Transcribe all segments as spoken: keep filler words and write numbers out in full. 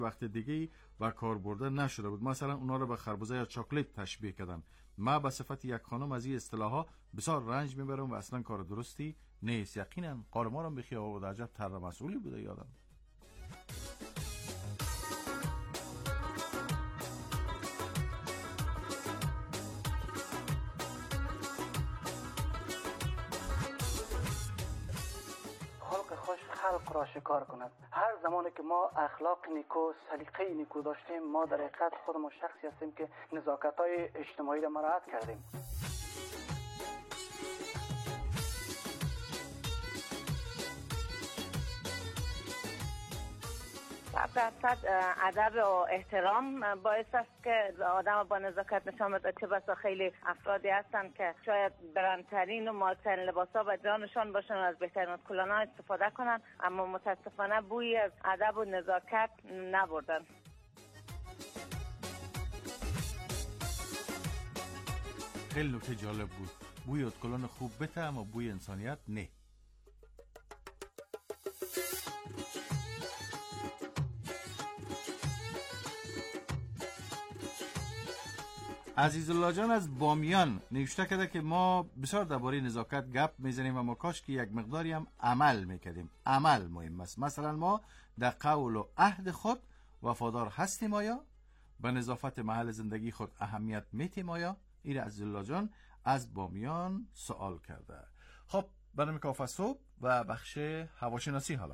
وقت دیگه و کار برده نشده بود. مثلا اونا رو به خربزه یا چاکلیت تشبیه کردن. ما به صفت یک خانم از این اصطلاحات بسیار رنج میبرم و اصلا کار درستی نیست. یقینا قارما رو بخی و عجب تر مسئولی بوده یادم. خلق را شکار کند. هر زمانی که ما اخلاق نیکو، سلیقه نیکو داشتیم، ما در حقیقت خودمون شخصی هستیم که نزاکت‌های اجتماعی را مراعات کردیم. درصد ادب و احترام باعث است که آدم با نزاکت نشان بده. چه بسا خیلی افرادی هستند که شاید برندترین و مالترین لباسا و جانشان باشن و از بهترین کلانا استفاده کنن، اما متاسفانه بوی از ادب و نزاکت نبردن. خیلی نکته جالب بود. بوی ادکلان خوب بته اما بوی انسانیت نه. عزیزالله جان از بامیان نوشته کرده که ما بسیار درباره نزاکت گپ میزنیم و ما کاش که یک مقداری هم عمل میکردیم. عمل مهم است. مثلا ما در قول و عهد خود وفادار هستیم آیا؟ به نظافت محل زندگی خود اهمیت میتیم آیا؟ این عزیزالله جان از بامیان سوال کرده. خب برنامه کافه صبح و بخش هواشناسی حالا.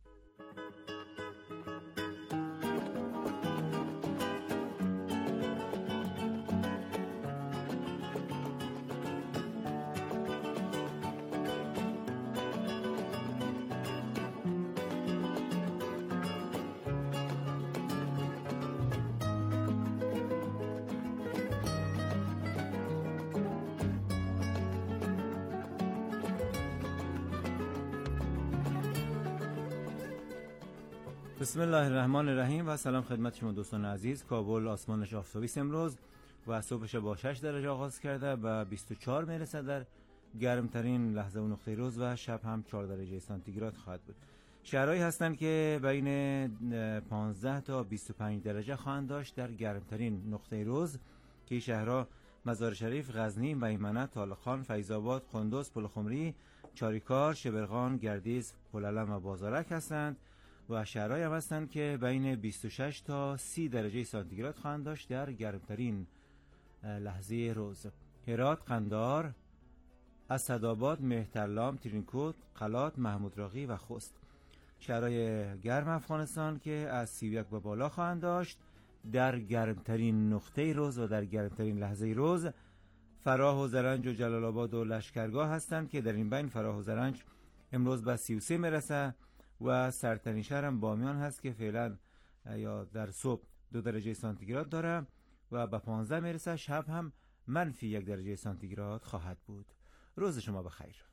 بسم الله الرحمن الرحیم و سلام خدمت شما دوستان عزیز. کابل آسمانش آفتابی است امروز و صبحش با شش درجه آغاز کرده و بیست و چهار میرسه در گرمترین لحظه و نقطه روز و شب هم چهار درجه سانتیگراد خواهد بود. شهرهایی هستند که بین پانزده تا بیست و پنج درجه خواهند داشت در گرمترین نقطه روز که شهرها مزار شریف، غزنی، میمنه، طالقان، فیض آباد، قندوز، پلخمری، چاریکار، شبرغان، گردیز، پلالم و بازارک هستند و شهرهایی هم هستند که بین بیست و شش تا سی درجه سانتیگراد خواهند داشت در گرمترین لحظه روز. هرات، قندهار، اسدآباد، مهترلام، ترینکوت، قلات، محمود راقی و خوست. شهرهای گرم افغانستان که از سی و یک به بالا خواهند داشت در گرمترین نقطه روز و در گرمترین لحظه روز. فراه و زرنج و جلال آباد و لشکرگاه هستند که در این بین فراه و زرنج امروز به سی و سه میرسه و سرترین شهر هم بامیان هست که فعلا یا در صبح دو درجه سانتیگراد داره و به پانزده میرسه. شب هم منفی یک درجه سانتیگراد خواهد بود. روز شما بخیر.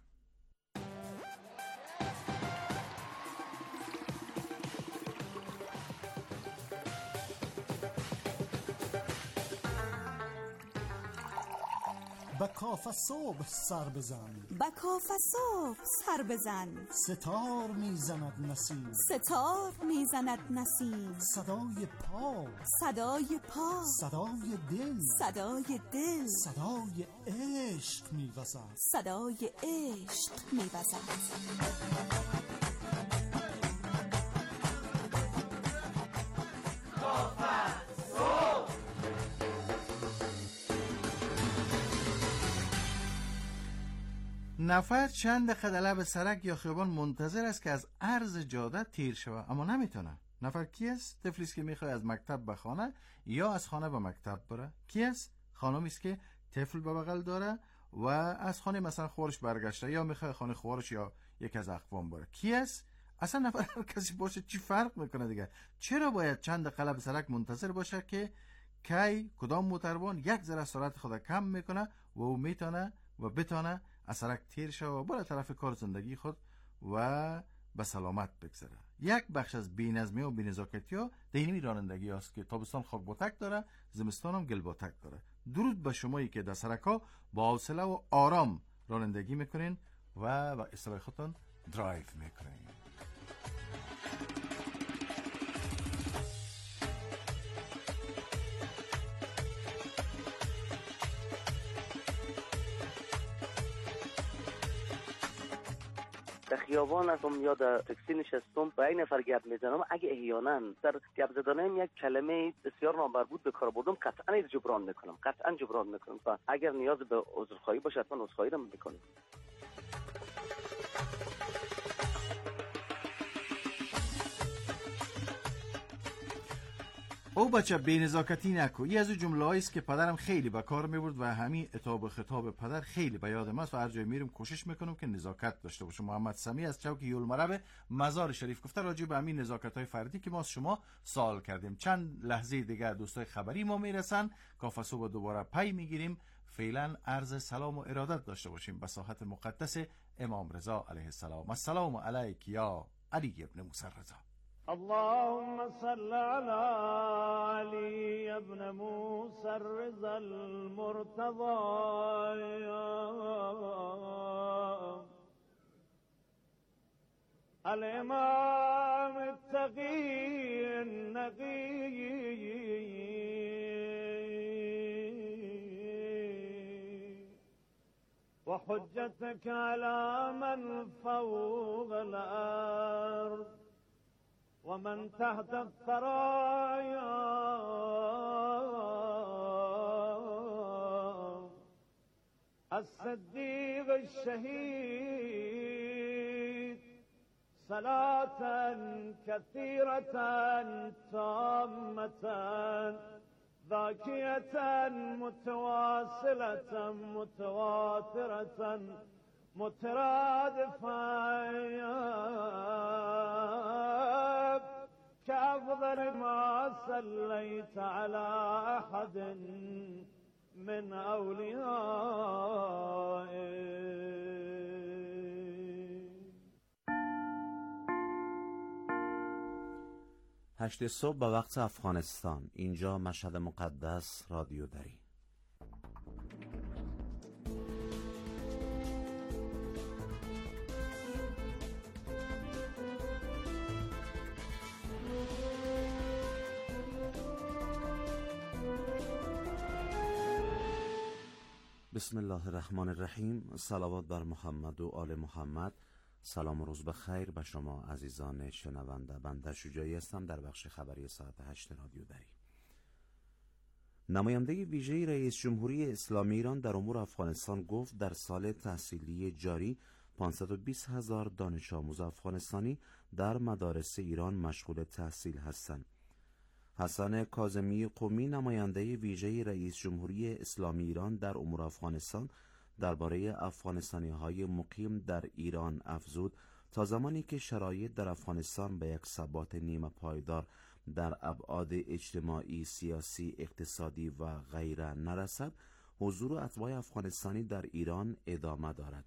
با کافه صبح سر بزن، با کافه صبح سر بزن، ستار میزند نسیم، ستار میزند نسیم، صدای پا، صدای پا، صدای دل، صدای دل، صدای عشق میوزد، صدای عشق میوزد. نفر چند دقیقه در لب سرک یا خیابان منتظر است که از عرض جاده تیر شود اما نمیتونه. نفر کی است؟ طفلی است که میخواد از مکتب به خانه یا از خانه به مکتب بره. کی است؟ خانمی است که طفل به بغل داره و از خانه مثلا خورش برگشته یا میخواد خانه خورش یا یک از اقوام بره. کی است؟ اصلا نفر هر کسی باشه چی فرق میکنه دیگه؟ چرا باید چند دقیقه لب سرک منتظر باشه که کی کدام موتروان یک ذره سرعت خود کم میکنه و او میتونه و بتونه از سرک تیر شو و بالا طرف کار زندگی خود و به سلامت بگذره. یک بخش از بی‌نظمی و بی‌نزاکتی ها دینی رانندگی است که تابستان خاک باتک داره، زمستان هم گل باتک داره. درود به شمایی که در سرک ها با حوصله و آرام رانندگی میکنین و با اصلاح خودتون درایو میکنین. خیابان هستم یا در تاکسی نشستم با این نفر گپ میزنم، اگه احیانا در گپ زدنم یک کلمه بسیار نامربوط به کار بردم، قطعا از جبران میکنم قطعا جبران میکنم و اگر نیاز به عذرخواهی باشه حتما عذرخواهی رو میکنم. او بچه بی‌نزاکتی نکو. یه از اون جمله‌ای است که پدرم خیلی به کار می‌برد و همین عتاب و خطاب پدر خیلی به یادم است و هر جای میرم کوشش میکنم که نزاکت داشته باشم. محمد سمی از چوک یولمرب مزار شریف گفته راجع به همین نزاکت‌های فردی که ما از شما سوال کردیم. چند لحظه دیگه دوستای خبری ما میرسن، کافه صبح دوباره پی میگیریم. فعلا عرض سلام و ارادت داشته باشیم به ساحت مقدس امام رضا علیه السلام. السلام علیک یا علی ابن موسی رضا. اللهم صل على علي ابن موسى الرضا المرتضى الإمام التقي النقي وحجتك على من فوق الأرض ومن تحت الثرايا الصديق الشهيد صلاة كثيرة تامة ذاكية متواصلة متواترة مترادفة كأفضل ما صليت على أحد من أوليائك. هشت صبح به وقت افغانستان. اینجا مشهد مقدس، رادیو دری. بسم الله الرحمن الرحیم. صلوات بر محمد و آل محمد. سلام و روز بخیر به شما عزیزان شنونده. بنده شجاعی هستم در بخش خبری ساعت هشت رادیو دری. نماینده ویژه رئیس جمهوری اسلامی ایران در امور افغانستان گفت در سال تحصیلی جاری پانصد و بیست هزار دانش آموز افغانستانی در مدارس ایران مشغول تحصیل هستند. حسن کاظمی قمی، نماینده ویژه رئیس جمهوری اسلامی ایران در امور افغانستان، درباره افغانستانی‌های مقیم در ایران افزود تا زمانی که شرایط در افغانستان به یک ثبات نیمه پایدار در ابعاد اجتماعی، سیاسی، اقتصادی و غیره نرسد، حضور اتباع افغانستانی در ایران ادامه دارد.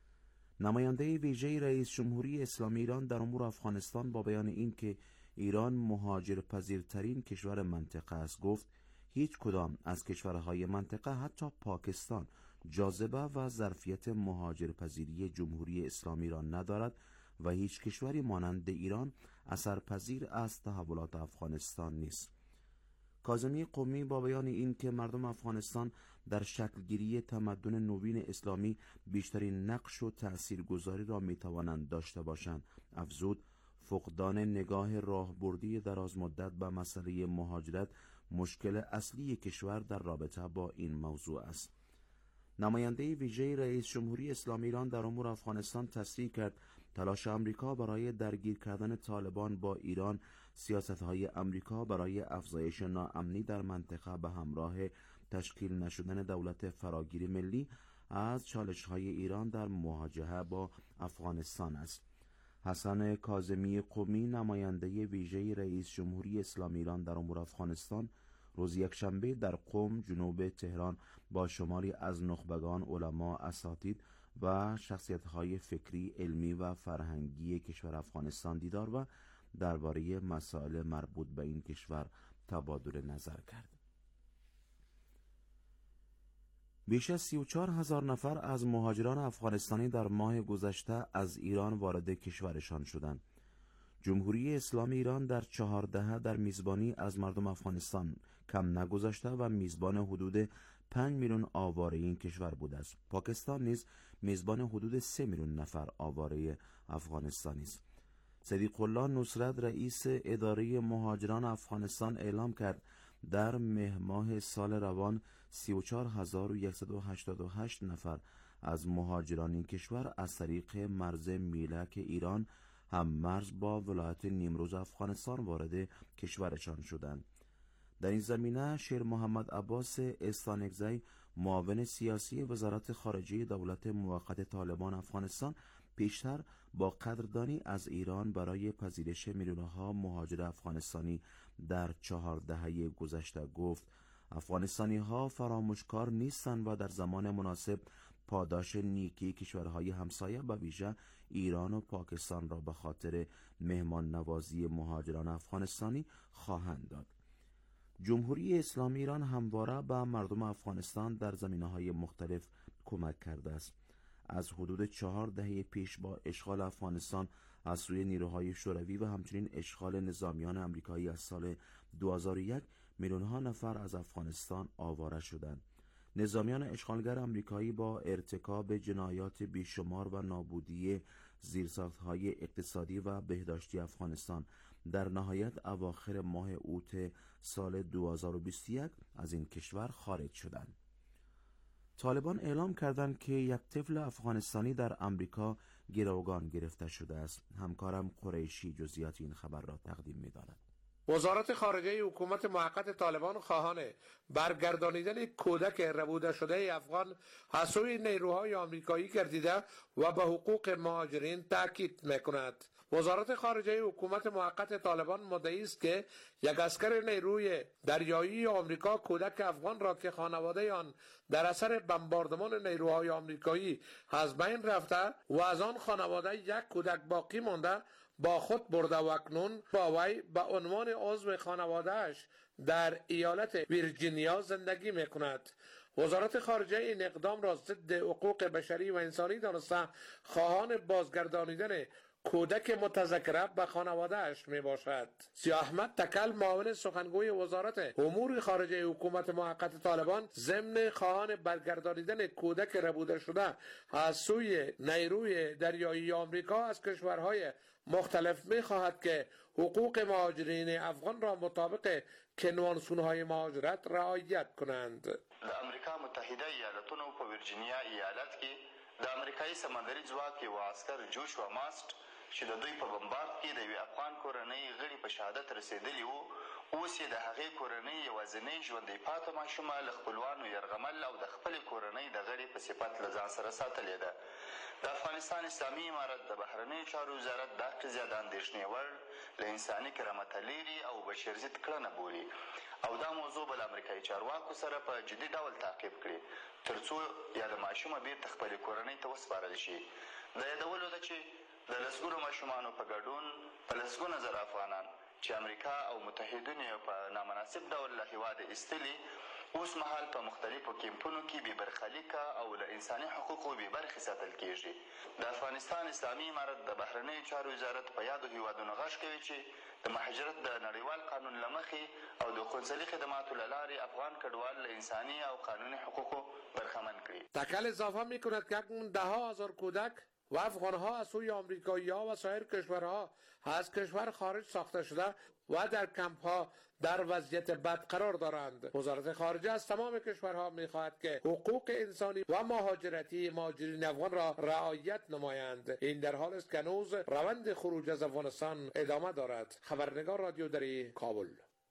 نماینده ویژه رئیس جمهوری اسلامی ایران در امور افغانستان با بیان این که ایران مهاجرپذیرترین کشور منطقه است گفت هیچ کدام از کشورهای منطقه حتی پاکستان جاذبه و ظرفیت مهاجرپذیری جمهوری اسلامی را ندارد و هیچ کشوری مانند ایران اثرپذیر از تحولات افغانستان نیست. کاظمی قمی با بیان این که مردم افغانستان در شکلگیری تمدن نوین اسلامی بیشترین نقش و تأثیرگذاری را میتوانند داشته باشند افزود فقدان نگاه راهبردی دراز مدت به مسئله مهاجرت مشکل اصلی کشور در رابطه با این موضوع است. نماینده ویژه رئیس جمهوری اسلامی ایران در امور افغانستان تصریح کرد تلاش آمریکا برای درگیر کردن طالبان با ایران، سیاست‌های آمریکا برای افزایش ناامنی در منطقه به همراه تشکیل نشدن دولت فراگیر ملی از چالش‌های ایران در مواجهه با افغانستان است. حسن کاظمی قمی، نماینده ویژه رئیس جمهوری اسلامی ایران در امور افغانستان، روز یکشنبه در قم جنوب تهران با شماری از نخبگان، علما، اساتید و شخصیت‌های فکری، علمی و فرهنگی کشور افغانستان دیدار و درباره مسائل مربوط به این کشور تبادل نظر کرد. بیش از سی و چهار هزار نفر از مهاجران افغانستانی در ماه گذشته از ایران وارد کشورشان شدند. جمهوری اسلامی ایران در چهار دهه در میزبانی از مردم افغانستان کم نگذاشته و میزبان حدود پنج میلیون آواره این کشور بوده است. پاکستان نیز میزبان حدود سه میلیون نفر آواره افغانستانی است. صدیق الله نصرت رئیس اداره مهاجران افغانستان اعلام کرد در مهر ماه سال روان سی و چهار هزار و صد و هشتاد و هشت نفر از مهاجران این کشور از طریق مرز میلک ایران هم مرز با ولایت نیمروز افغانستان وارد کشورشان شدند. در این زمینه شیر محمد عباس استانکزی معاون سیاسی وزارت خارجه دولت موقت طالبان افغانستان پیشتر با قدردانی از ایران برای پذیرش میلیون‌ها مهاجر افغانستانی در چهار دهه گذشته گفت افغانستانی ها فراموشکار نیستند و در زمان مناسب پاداش نیکی کشورهای همسایه به ویژه ایران و پاکستان را به خاطر مهمان نوازی مهاجران افغانستانی خواهند داد. جمهوری اسلامی ایران همواره به مردم افغانستان در زمینه‌های مختلف کمک کرده است. از حدود چهار دهه پیش با اشغال افغانستان از سوی نیروهای شوروی و همچنین اشغال نظامیان آمریکایی از سال دو هزار و یک میلیون‌ها نفر از افغانستان آواره شدند. نظامیان اشغالگر آمریکایی با ارتکاب جنایات بیشمار و نابودی زیرساخت‌های اقتصادی و بهداشتی افغانستان در نهایت اواخر ماه اوت سال دو هزار و بیست و یک از این کشور خارج شدند. طالبان اعلام کردند که یک طفل افغانستانی در آمریکا گروگان گرفته شده است. همکارم قریشی جزئیات این خبر را تقدیم می‌دارد. وزارت خارجه حکومت موقت طالبان خواهان برگردانیدن کودک ربوده شده افغان از سوی نیروهای آمریکایی گردیده و به حقوق مهاجرین تاکید میکند. وزارت خارجه حکومت موقت طالبان مدعی است که یک اسکر نیروی دریایی آمریکا کودک افغان را که خانواده آن در اثر بمباردمان نیروهای آمریکایی از بین رفته و از آن خانواده یک کودک باقی مانده با خود برده و اکنون با وی به عنوان عضو خانواده‌اش در ایالت ویرجینیا زندگی میکند. وزارت خارجه این اقدام را ضد حقوق بشری و انسانی دانسته خواهان بازگردانیدن کودک متذکره به خانواده‌اش می باشد. سیاه احمد تکل معاون سخنگوی وزارت امور خارجه حکومت موقت طالبان ضمن خواهان برگردانیدن کودک ربوده شده از سوی نیروی دریایی آمریکا از کشورهای مختلف می خواهد که حقوق مهاجرین افغان را مطابق کنوانسیون‌های مهاجرت رعایت کنند. د امریکا متحده ایالتونو په ویرجینیا ایالت کې د امریکایي سمندري ځواک یو عسکر جوشوا ماست چې د دوی په بمبارد کې د یوې افغان کورنۍ غړي په شهادت رسېدلي وو، اوس یې د هغې کورنۍ یوازینۍ ژوندۍ پاتې ماشومه له خپلوانو یرغمل او د خپلې کورنۍ د غړي په صفت له ځان سره ساتلې ده. د افغانستان اسلامي امارت د بهرنیو چارو وزارت دا قضیه د اندېښنې وړ له انساني کرامته لیرې او بشرضد کړنه بولي او دا موضوع به له امریکایي چارواکو سره په جدي ډول تعقیب کړي تر څو یا د ماشومه بېرته خپلې کورنۍ ته وسپارل شي. د یادولو ده چې د لسګونو ماشومانو په ګډون په لسګونه زره افغانان چې امریکا او متحدینو یې په نامناسب ډول له هېواده ایستلي اوس مهال په مختلفو کیمپونو کې بې برخلیکه او له انساني حقوقو بې برخې ساتل کېږي. د افغانستان اسلامي امارت د بهرنیو چارو وزارت په یادو هېوادونو غږ کوي چې د مهاجرت د نړیوال قانون له مخې او د قونسلي خدماتو له لارې افغان کډوال له انساني او قانوني حقوقو برخمن کړي. تکل اضافه میکند که دهها هزار کودک و افغانها از سوی آمریکایی‌ها و سایر کشورها از کشور خارج ساخته شده و در کمپ‌ها در وضعیت بد قرار دارند. وزارت خارجه از تمام کشورها می‌خواهد که حقوق انسانی و مهاجرتی مهاجرین افغان را رعایت نمایند. این در حال است که هنوز روند خروج از افغانستان ادامه دارد. خبرنگار رادیو دری کابل.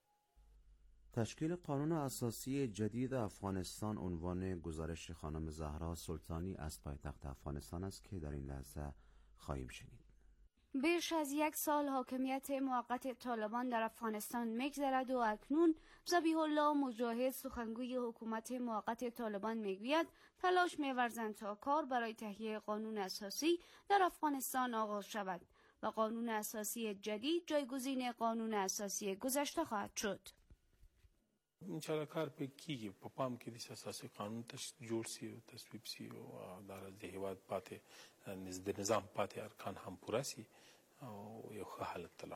تشکیل قانون اساسی جدید افغانستان عنوان گزارش خانم زهرا سلطانی از پایتخت افغانستان است که در این لحظه خواهیم شنید. بیش از یک سال حاکمیت موقت طالبان در افغانستان می‌گذرد و اکنون ذبیح الله مجاهد سخنگوی حکومت موقت طالبان میگوید تلاش می‌ورزند تا کار برای تهیه قانون اساسی در افغانستان آغاز شود و قانون اساسی جدید جایگزین قانون اساسی گذشته خواهد شد. انشاءالله کار پې کېږي په پام کې د اساسي قانون جوړ سي او تصویب سي او د هېواد پاتې د نظام پاتې ارکان هم پوره سي او یو ښه حالت ته لاړ شو.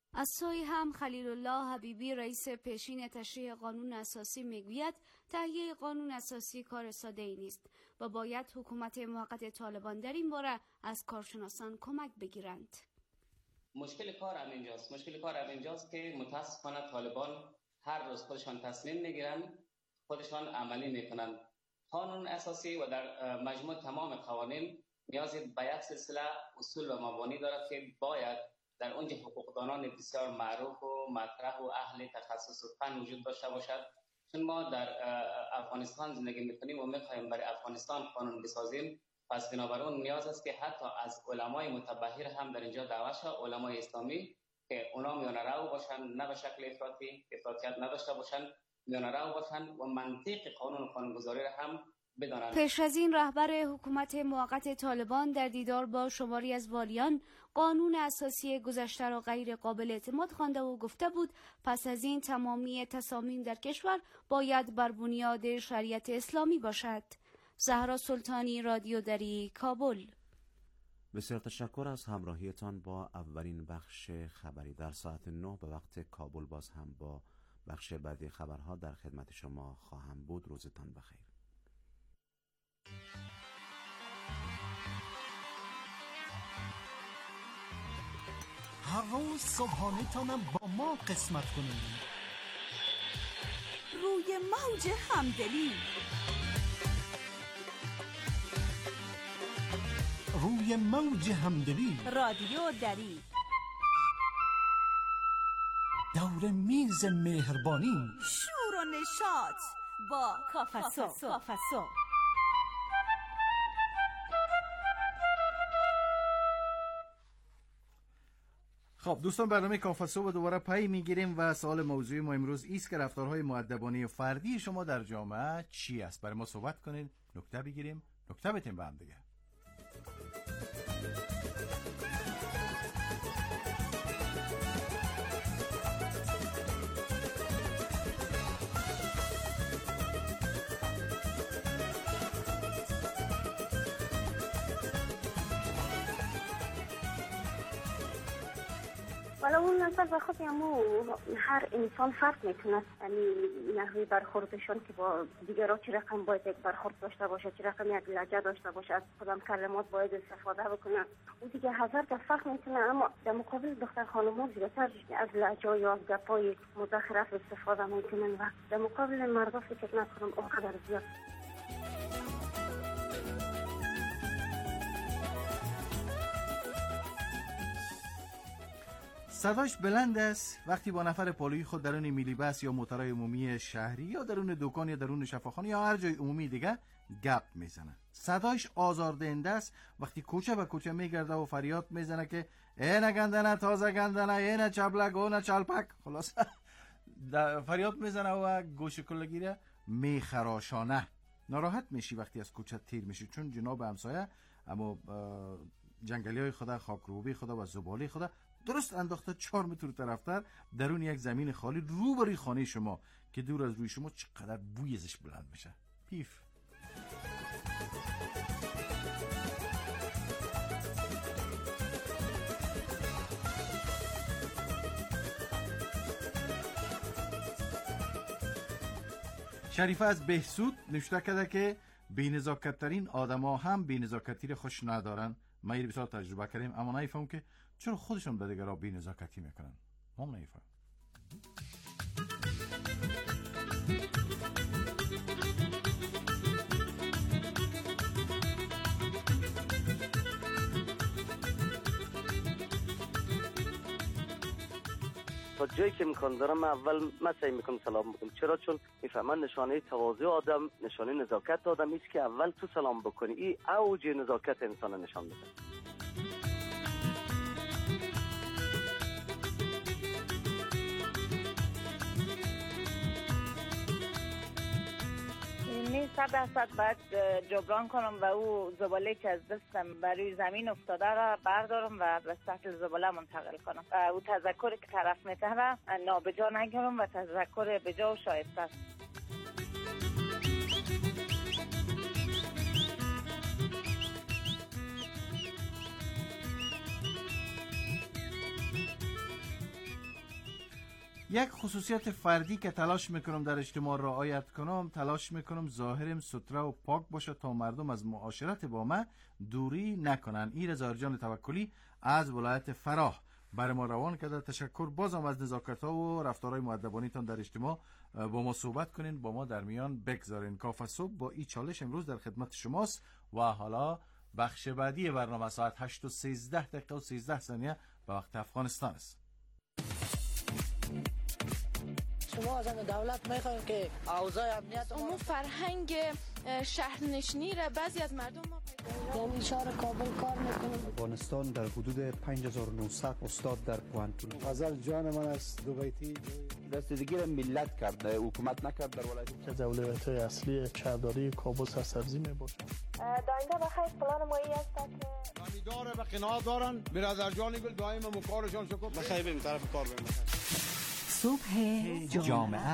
از سوی هم خلیل الله حبیبی رئیس پیشین تشریح قانون اساسی میگوید تهیه قانون اساسی کار ساده ای نیست و باید حکومت موقت طالبان در این باره از کارشناسان کمک بگیرند. مشکل کار هم اینجاست. مشکل کار هم اینجاست که متاسفانه طالبان هر روز خودشان تصمیم میگیرن، خودشان عملی میکنن. قانون اساسی و در مجموع تمام قوانین نیازی به یک سلسله اصول و مبانی دارد که باید در اونجا حقوقدانان بسیار معروف و مطرح و اهل تخصص و فن وجود داشته باشد. چون ما در افغانستان زندگی میکنیم و میخوایم برای افغانستان قانون بسازیم، پس بنابراین نیاز است که حتی از علمای متبحر هم در اینجا دعوت شد، علمای اسلامی که اونا میانه رو باشن، نه به شکل افراطی افراطیت نداشته باشن، میانه رو باشن و منطق قانون و قانونگذاری را هم بدانند. پیش از این رهبر حکومت موقت طالبان در دیدار با شماری از والیان قانون اساسی گذشته را غیر قابل اعتماد خوانده و گفته بود پس از این تمامی تصامیم در کشور باید بر بنیاد شریعت اسلامی باشد. زهرا سلطانی، رادیو دری، کابل. بسیار تشکر از همراهیتان با اولین بخش خبری در ساعت نه به وقت کابل. باز هم با بخش بعدی خبرها در خدمت شما خواهم بود. روزتان بخیر. هر روز صبحانه تانم با ما قسمت کنید. روی موج همدلی، روی موج همدلی، رادیو دری، دور میز مهربانی، شور و نشاط با کافسو. کافسو خب دوستان، برنامه کافسو رو دوباره پی میگیریم و سوال موضوعی ما امروز ایست که رفتارهای مؤدبانه فردی شما در جامعه چی است؟ برای ما صحبت کنید، نکته بگیریم، نکته بتیم به هم دیگه. ولی اون نظر به خود همو هر انسان فرق میکنه، یعنی نحوی برخوردشون که با دیگرها چه رقم باید یک برخورد داشته باشه، چه رقم یک لهجه داشته باشه، از کدام کلمات باید استفاده بکنه. اون دیگه هزار تا فرق میکنه، اما در مقابل دختر خانم‌ها زیادتر از لهجه یا از گپای مزخرف استفاده میکنن و در مقابل مردا فکر نکنم اونقدر زیاد. صداش بلند است وقتی با نفر پالوی خود درون میلی بس یا موترهای عمومی شهری یا درون دکان یا درون شفاخانه یا هر جای عمومی دیگه گپ میزنه. صداش آزاردهنده است وقتی کوچه به کوچه میگرده و فریاد میزنه که اینه گندنه، تازه گندنه، اینه چبلک، اونه چالپک، خلاص فریاد میزنه و گوش کلگیره میخراشانه. ناراحت میشی وقتی از کوچه تیر میشی، چون جناب همسایه اما جنگلی های خدا، خاکروبی خدا و زباله خدا درست انداخته چهار متر طرفتر درون یک زمین خالی روبروی خانه شما که دور از روی شما چقدر بوی ازش بلند میشه. پیف. شریفه از بهسود نوشته کرده که بی‌نزاکت‌ترین آدم‌ها هم بی‌نزاکتی را خوش ندارن. ما یه بسیار تجربه کردیم اما نمیفهم که چرا خودشون به دیگرها بی‌نزاکتی میکنن. ما نمیفهم. تا جایی که امکان دارم من اول من سعی میکنم سلام بکنم. چرا؟ چون میفهمن نشانه تواضع آدم، نشانه نزاکت آدم است که اول تو سلام بکنی. این اوج نزاکت انسان نشان میده. می صد درصد باید جبران کنم و او زباله که از دستم برای زمین افتاده را بردارم و به سطح زباله منتقل کنم. او تذکری که طرف میتونه نابجا نگیرم و تذکر بجا و شایسته است. یک خصوصیت فردی که تلاش میکنم در اجتماع رعایت کنم، تلاش میکنم ظاهرم ستره و پاک باشه تا مردم از معاشرت با من دوری نکنن. این رضا جان توکلی از ولایت فراه برای ما روان کرده. تشکر بازم از نزاکت ها و رفتارهای مؤدبانیتان در اجتماع. با ما صحبت کنین، با ما در میان بگذارین. کافه صبح با این چالش امروز در خدمت شماست و حالا بخش بعدی برنامه ساعت هشت و سیزده دقیقه و سیزده ثانیه به وقت افغانستان است. شما از دولت میخوایم که اوضاع امنیت اون فرهنگ شهرنشینی را بعضی از مردم ما یعنی شهر کابل کار میکنیم. افغانستان در حدود پنج هزار و نهصد استاد در پوهنتون. غزل جان من است دوبیتی رسیدگی را ملت کرده، حکومت نکرد. در ولایت که دولت اصلی شهرداری کابل سرسبزی میباشد. داینده بخیر پلان مایی است که امیدواره به قناعت دارن. برادر جانی گل دائم مکارشان شکر بخیر بریم طرف کار بریم. صبح جامعه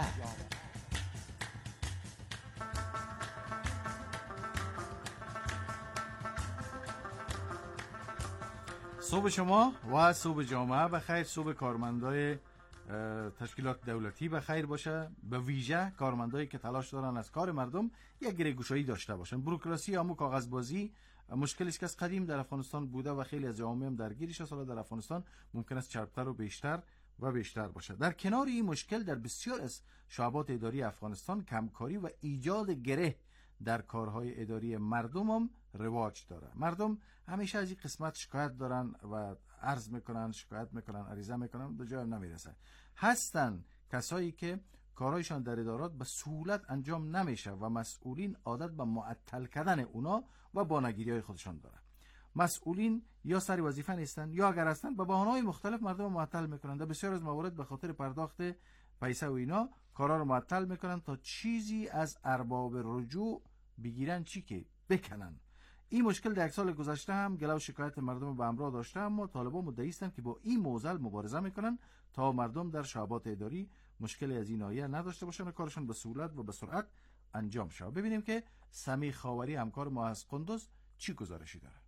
صبح شما و صبح جامعه بخیر. صبح کارمندای تشکیلات دولتی بخیر باشه، به ویژه کارمندایی که تلاش دارن از کار مردم یک گریگوشایی داشته باشن. بوروکراسی یا کاغذبازی مشکلی است که از قدیم در افغانستان بوده و خیلی از جوامع هم درگیرش است. در افغانستان ممکن است چربتر و بیشتر و بیشتر باشه. در کنار این مشکل در بسیار از شعبات اداری افغانستان کمکاری و ایجاد گره در کارهای اداری مردم هم رواج داره. مردم همیشه از این قسمت شکایت دارن و عرض میکنن، شکایت میکنن، عریضه میکنن، به جای هم نمیرسه. هستن کسایی که کارهایشان در ادارات به سهولت انجام نمیشه و مسئولین عادت به معطل کردن اونا و بانگیری‌های خودشان داره. مسئولین یا سر وظیفه نیستن یا اگر هستن به بهانه‌های مختلف مردم معطل میکنن. در بسیار از موارد به خاطر پرداخت پیسه و اینا کارا رو معطل میکنن تا چیزی از ارباب رجوع بگیرن، چی که بکنن. این مشکل در یک سال گذشته هم گله و شکایت مردم به همراه داشته، اما طالبان مدعی هستند که با این معضل مبارزه میکنن تا مردم در شعبات اداری مشکلی از این ناحیه نداشته باشن و کارشون به سهولت و به سرعت انجام شه. ببینیم که سمی خاوری همکار ما از قندوز چی گزارشی داره.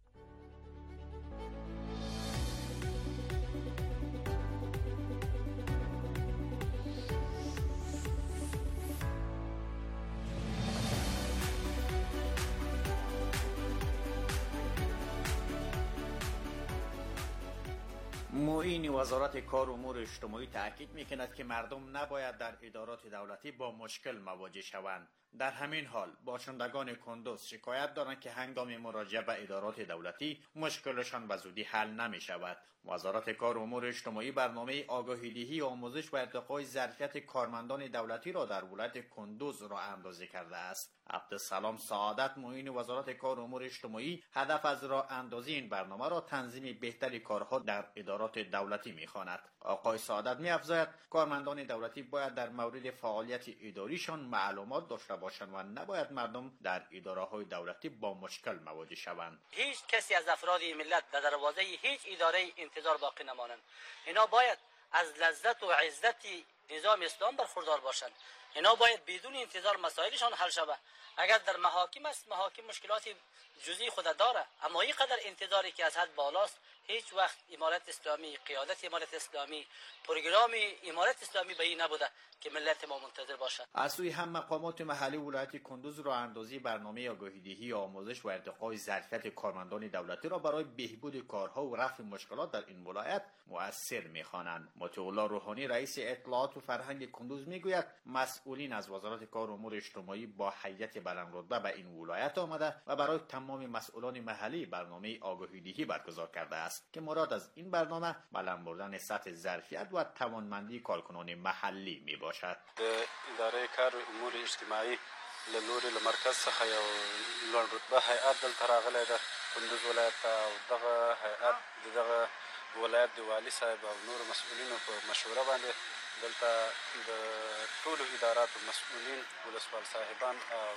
معین وزارت کار و امور اجتماعی تاکید میکند که مردم نباید در ادارات دولتی با مشکل مواجه شوند. در همین حال باشندگان کندوز شکایت دارند که هنگام مراجعه به ادارات دولتی مشکلشان به زودی حل نمی شود. وزارت کار و امور اجتماعی برنامه آگاهی‌دهی، آموزش و ارتقای ظرفیت کارمندان دولتی را در ولایت کندوز را اندازی کرده است. عبدالسلام سعادت معین وزارت کار و امور اجتماعی هدف از راه اندازی این برنامه را تنظیم بهتری کارها در ادارات دولتی می‌خواند. آقای سعادت می‌افزاید کارمندان دولتی باید در مورد فعالیت اداریشان معلومات داشته باشند و نباید مردم در اداره‌های دولتی با مشکل مواجه شوند. هیچ کسی از افراد ملت در دروازه هیچ اداره انتظار باقی نمانند. اینا باید از لذت و عزت نظام اسلام برخوردار باشند. اینا باید بدون انتظار مسائلشان حل شود. اگر در محاکم است، محاکم مشکلات جزئی خود داره، اما این قدر انتظاری که از حد بالاست هیچ وقت امارت اسلامی، قیادت امارت اسلامی، پروگرام امارت اسلامی به این نبوده که ملت ما منتظر باشد. از سوی هم مقامات محلی ولایت کندوز راه اندازی برنامه آگاهی‌دهی، آموزش و ارتقای ظرفیت کارمندان دولتی را برای بهبود کارها و رفع مشکلات در این ولایت مؤثر می‌خوانند. مطیع الله روحانی رئیس اطلاعات و فرهنگ کندوز میگوید مسئولین از وزارت کار و امور اجتماعی با هیئت بلندرتبه به این ولایت آمده و برای تمام مسئولان محلی برنامه آگاهی‌دهی برگزار کرده است که مراد از این برنامه بلند بردن سطح ظرفیت و توانمندی کارکنان محلی میباشد. د اداره کار امور اجتماعي له لوري له مرکز څخه یو لوړ رتبه هیئت دلته راغلی ده کندوز ولایت ته، او دغه هیئت د دغه ولایت د والي صاحب او نورو مسؤلینو په مشوره باندې دلته د ټولو اداراتو مسؤلین، ولسوال صاحبان او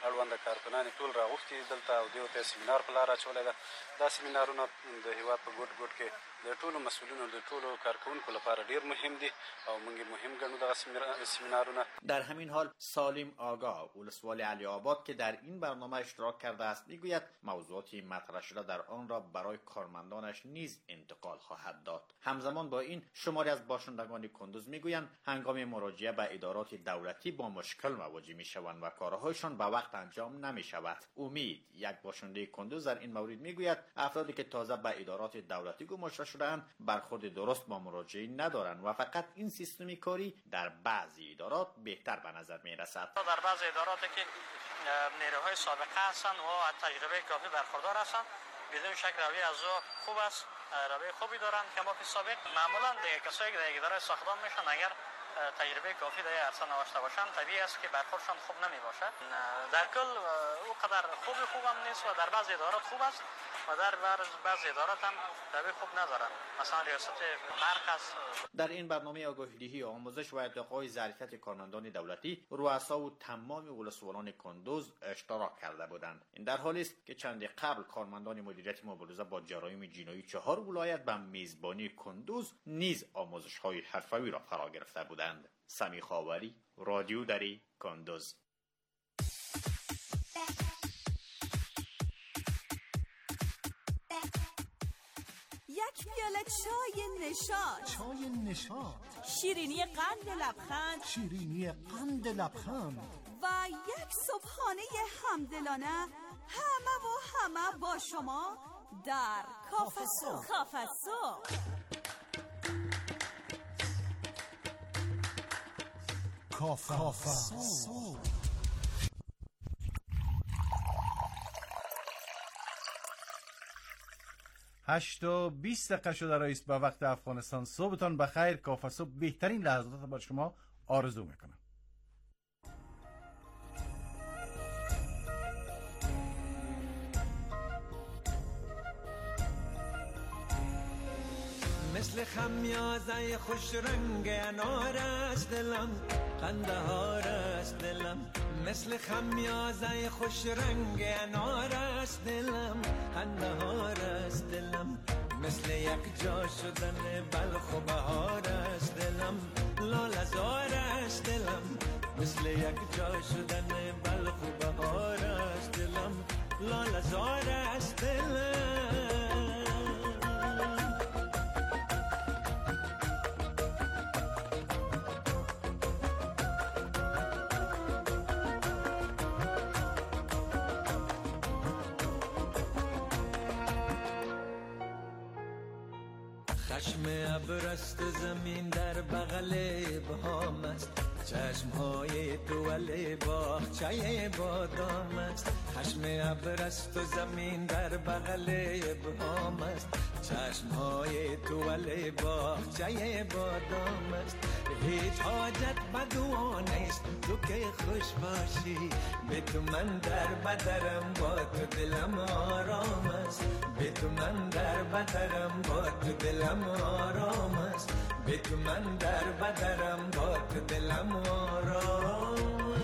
اړونده کارکنان ټول راغوښتي دلته او دوی ته سیمینار په لار اچولی ده. دا سیمینارونه د هېواد په ګوټ ګوټ کې د ټولو مسؤلینو د ټولو کارکوونکو لپاره ډیر مهم دي او موږ مهم ګڼو دغه سیمینارونه. در همین حال سالم آگاه ولسوال علی آباد که در این برنامه اشتراک کرده است میگوید موضوعاتی مطرح شده در آن را برای کارمندانش نیز انتقال خواهد داد. همزمان با این شماری از باشندگان کندوز میگویند هنگام مراجعه به ادارات دولتی با مشکل مواجه میشوند و کارهایشان به وقت انجام نمیشود. امید یک باشنده کندوز در این مورد میگوید افرادی که تازه به ادارات دولتی گماشته شده‌اند برخورد درست با مراجعین ندارند و فقط این سیستمی کاری در بعضی ادارات بهتر به نظر میرسد. در بعضی ادارات که نیروهای سابقه هستند و از تجربه کافی برخوردار هستند بدون شک روی از او خوب است، روی خوبی دارند که ما که سابق معمولا دیگه کسایی که در اداره ساختمان میشن اگر تجربه کافی در عرصه نداشته باشند طبیعی است که برخوردشان خوب نمی باشد. در کل او قدر خوب خوب هم نیست و در بعض ادارات خوب است و در بعض ادارات هم روی خوب ندارند. مثلا ریاست مرکز. در این برنامه آگاهی‌دهی آموزش و ارتقای ظرفیت کارمندان دولتی رؤسا و تمام ولسوالان کندوز اشتراک کرده بودند. این در حالی است که چند قبل کارمندان مدیریت مبارزه با جرایم جنایی چهار ولایت به میزبانی کندوز نیز آموزش‌های حرفه‌ای را فرا گرفته بودند. سمی خاوری، رادیو دری، کندوز. یک پیاله چای نشاط. چای نشاط. شیرینی قند لبخند. شیرینی قند لبخند. و یک صبحانه همدلانه همه و همه با شما در کافه صبح. کافه صبح. کافه صبح. هشت و بیست دقیقه شده رئیس به وقت افغانستان. صبحتان بخیر. کافه صبح بهترین لحظات با شما آرزو میکنم. مثل خمیازه خوش رنگ انار است دلم، قندهار است دلم. مثل خمیازه خوش رنگ انار است دلم، قندهار است دلم. مثل یک جا شدن بلخ و بهار است دلم، لاله زار است دلم. مثل یک جا شدن بلخ و بهار است دلم، لاله زار است دلم. چشم ابرست زمین در بغل ابهام است، چشمهای دول باغچه بادام است. چشم ابرست زمین در بغل ابهام است، چشمهای دول باغچه بادام است. هیچ حاجت به دعا نیست تو که خوش باشی، به تو من در بدرم با تو دلم آرام است. به تو من در بدرم با تو دلم آرام است. به تو من در بدرم با تو دلم آرام است.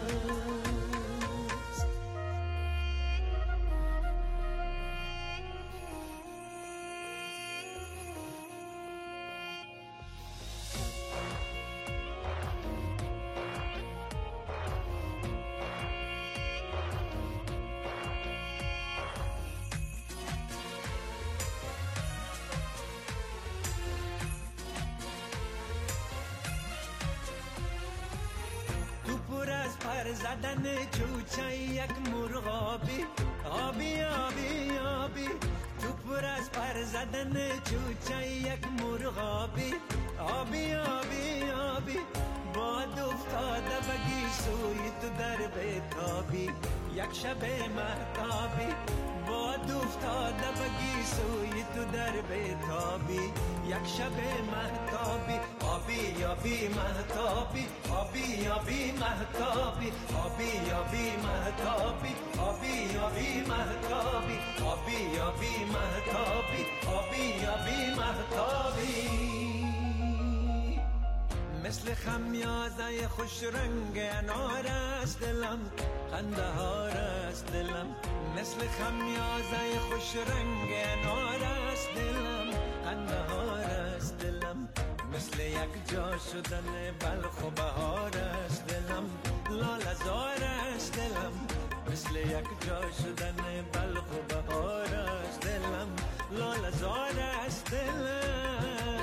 پر زدن چوچه یک مرغابی، آبی آبی آبی. تو پر از پر زدن چوچه یک مرغابی، آبی آبی آبی. باد افتاده بگی سوی تو در بیتابی، یک شب مهتابی. باد افتاده بگی سوی تو در بیتابی، یک شب مهتابی. آبی آبی مهتابی، آبی آبی مهتابی. آبی آبی مهتابی، آبی آبی مهتابی. آبی آبی مهتابی، آبی آبی مهتابی. مثل خمیازه خوش رنگ انار است دلم، قندهار است دلم. مثل خمیازه خوش رنگ انار است دلم، قندهار است دلم. مثل یک جا شدن بلخ و بهار است دلم، لاله زار است دلم. مثل یک جا شدن بلخ و بهار است دلم، لاله زار است دلم.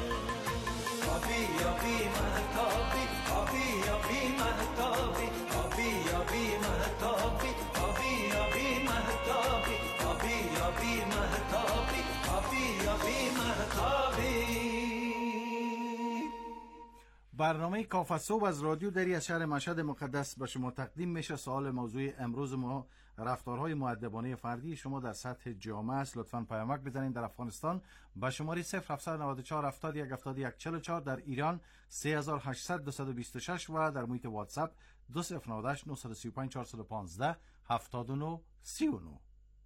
آبی آبی مهتابی، آبی آبی مهتابی، آبی آبی مهتابی، آبی آبی مهتابی، آبی آبی مهتابی، آبی آبی مهتابی. برنامه کافه صبح از رادیو دری از شهر مشهد مقدس به شما تقدیم میشه. سوال موضوع امروز ما رفتارهای مؤدبانه فردی شما در سطح جامعه است. لطفاً پیامک بزنید در افغانستان به شماره صفر هفت نه چهار هفتاد و یک هفتاد و یک چهل و چهار، در ایران سه هزار و هشتصد دویست و بیست و شش و در محیط واتساپ دو صفر نه هشت نه سه پنج چهار یک پنج هفت نه سه نه.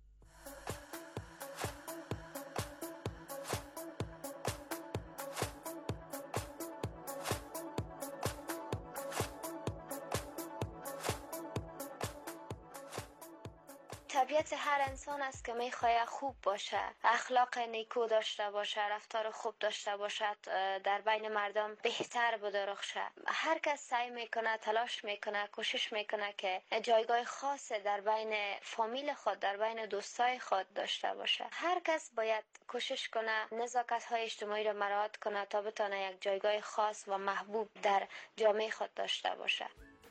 طبیعت هر انسان است که میخواد خوب باشه، اخلاق نیکو داشته باشه، رفتار خوب داشته باشد، در بین مردم بهتر بدرخشه. هر کس سعی میکنه، تلاش میکنه، کوشش میکنه که جایگاه خاص در بین فامیل خود، در بین دوستای خود داشته باشه. هر کس باید کوشش کنه نزاکت های اجتماعی را مراعات کنه تا بتونه یک جایگاه خاص و محبوب در جامعه خود داشته باشه.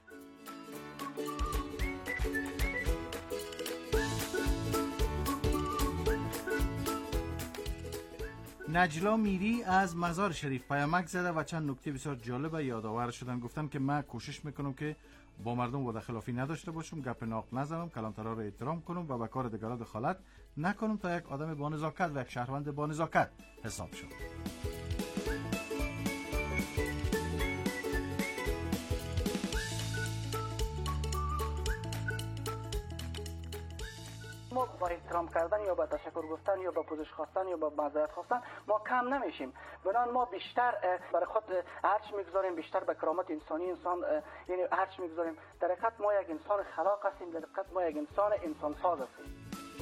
نجلا میری از مزار شریف پیامک زده و چند نکته بسیار جالب و یادآور شدن. گفتم که من کوشش میکنم که با مردم وعده خلافی نداشته باشم، گپ ناق نزنم، کلانترها را احترام کنم و به کار دیگران دخالت نکنم تا یک آدم با نزاکت و یک شهروند با نزاکت حساب شد. ما با احترام کردن یا با تشکر گفتن یا با پوزش خواستن یا با معذرت خواستن ما کم نمیشیم. بنان ما بیشتر برای خود ارج میگذاریم، بیشتر به کرامت انسانی انسان یعنی ارج میگذاریم. در حقیقت ما یک انسان خلاق هستیم، در حقیقت ما یک انسان انسان ساز هستیم.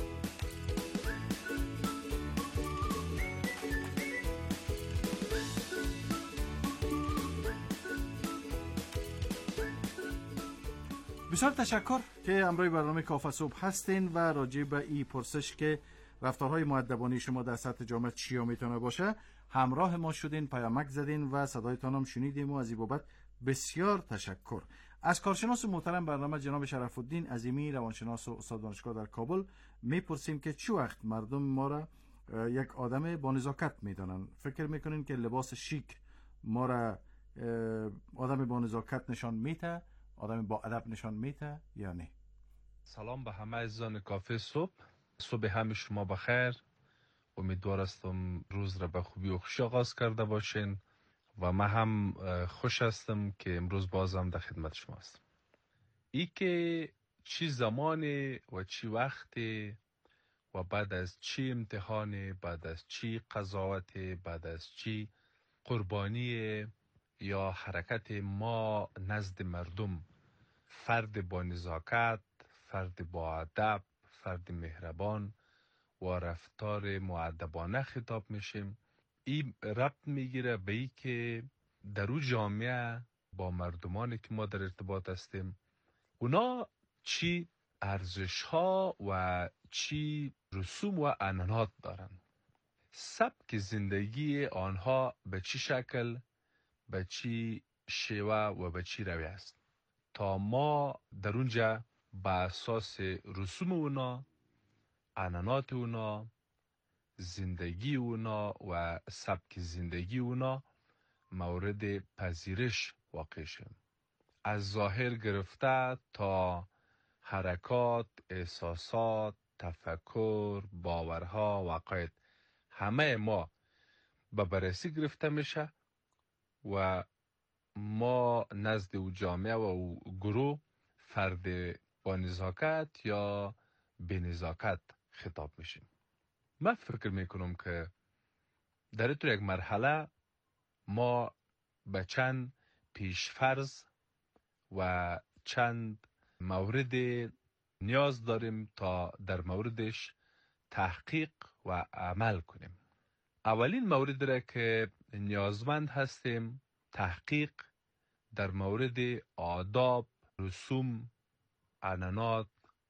بسیار تشکر که همراه برنامه کافه صبح هستین و راجع به این پرسش که رفتارهای مؤدبانه شما در سطح جامعه چیا میتونه باشه همراه ما شدین، پیامک زدین و صدایتان هم شنیدیم و از این بابت بسیار تشکر. از کارشناس محترم برنامه جناب شرف الدین عظیمی روانشناس و استاد دانشگاه در کابل میپرسیم که چه وقت مردم ما را یک آدم با نزاکت میدانن؟ فکر میکنین که لباس شیک ما را آدم با نزاکت نشان میده، آدم با ادب نشان میده یا نه؟ سلام به همه عزیزان کافه صبح. صبح همه شما بخیر. امیدوار هستم روز را به خوبی و خوشی آغاز کرده باشین و من هم خوش هستم که امروز بازم در خدمت شما هستم. ای که چی زمانی و چی وقتی و بعد از چی امتحانی، بعد از چی قضاوت، بعد از چی قربانی یا حرکت ما نزد مردم فرد با نزاکت، فرد با ادب، فرد مهربان و رفتار مؤدبانه خطاب میشیم، این ربط میگیره به ای که در اون جامعه با مردمانی که ما در ارتباط هستیم اونا چی ارزش ها و چی رسوم و عنعنات دارن، سبک زندگی آنها به چی شکل، به چی شیوه و به چی روی است، تا ما در اونجا به اساس رسوم اونا، عنعنات اونا، زندگی اونا و سبک زندگی اونا مورد پذیرش واقع شیم. از ظاهر گرفته تا حرکات، احساسات، تفکر، باورها و عقاید همه ما به بررسی گرفته میشه و ما نزد او جامعه و او گروه فرد با نزاکت یا بی نزاکت خطاب میشیم. من فکر میکنم که در این یک مرحله ما به چند پیشفرض و چند مورد نیاز داریم تا در موردش تحقیق و عمل کنیم. اولین مورد را که نیازمند هستیم تحقیق در مورد آداب، رسوم، عنعنات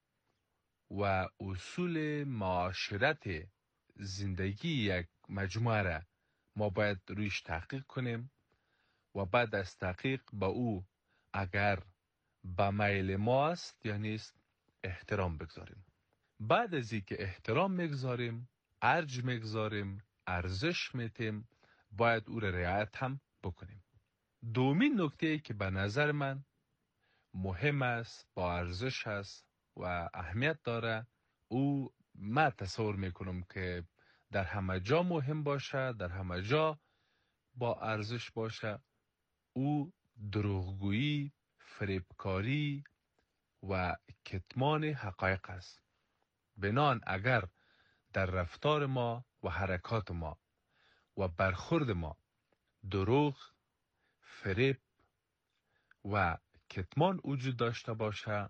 و اصول معاشرت زندگی یک مجموعه را ما باید رویش تحقیق کنیم و بعد از تحقیق به او اگر به میل ما است یا نیست احترام بگذاریم. بعد از اینکه احترام میگذاریم، ارج میگذاریم، ارزش میتیم، باید او را رعایت هم بکنیم. دومین نکته که به نظر من مهم است، با ارزش است و اهمیت داره، او من تصور میکنم که در همه جا مهم باشه، در همه جا با ارزش باشه، او دروغگویی، فریبکاری و کتمان حقایق است. بنان اگر در رفتار ما و حرکات ما و برخورد ما دروغ، فریب و کتمان وجود داشته باشه،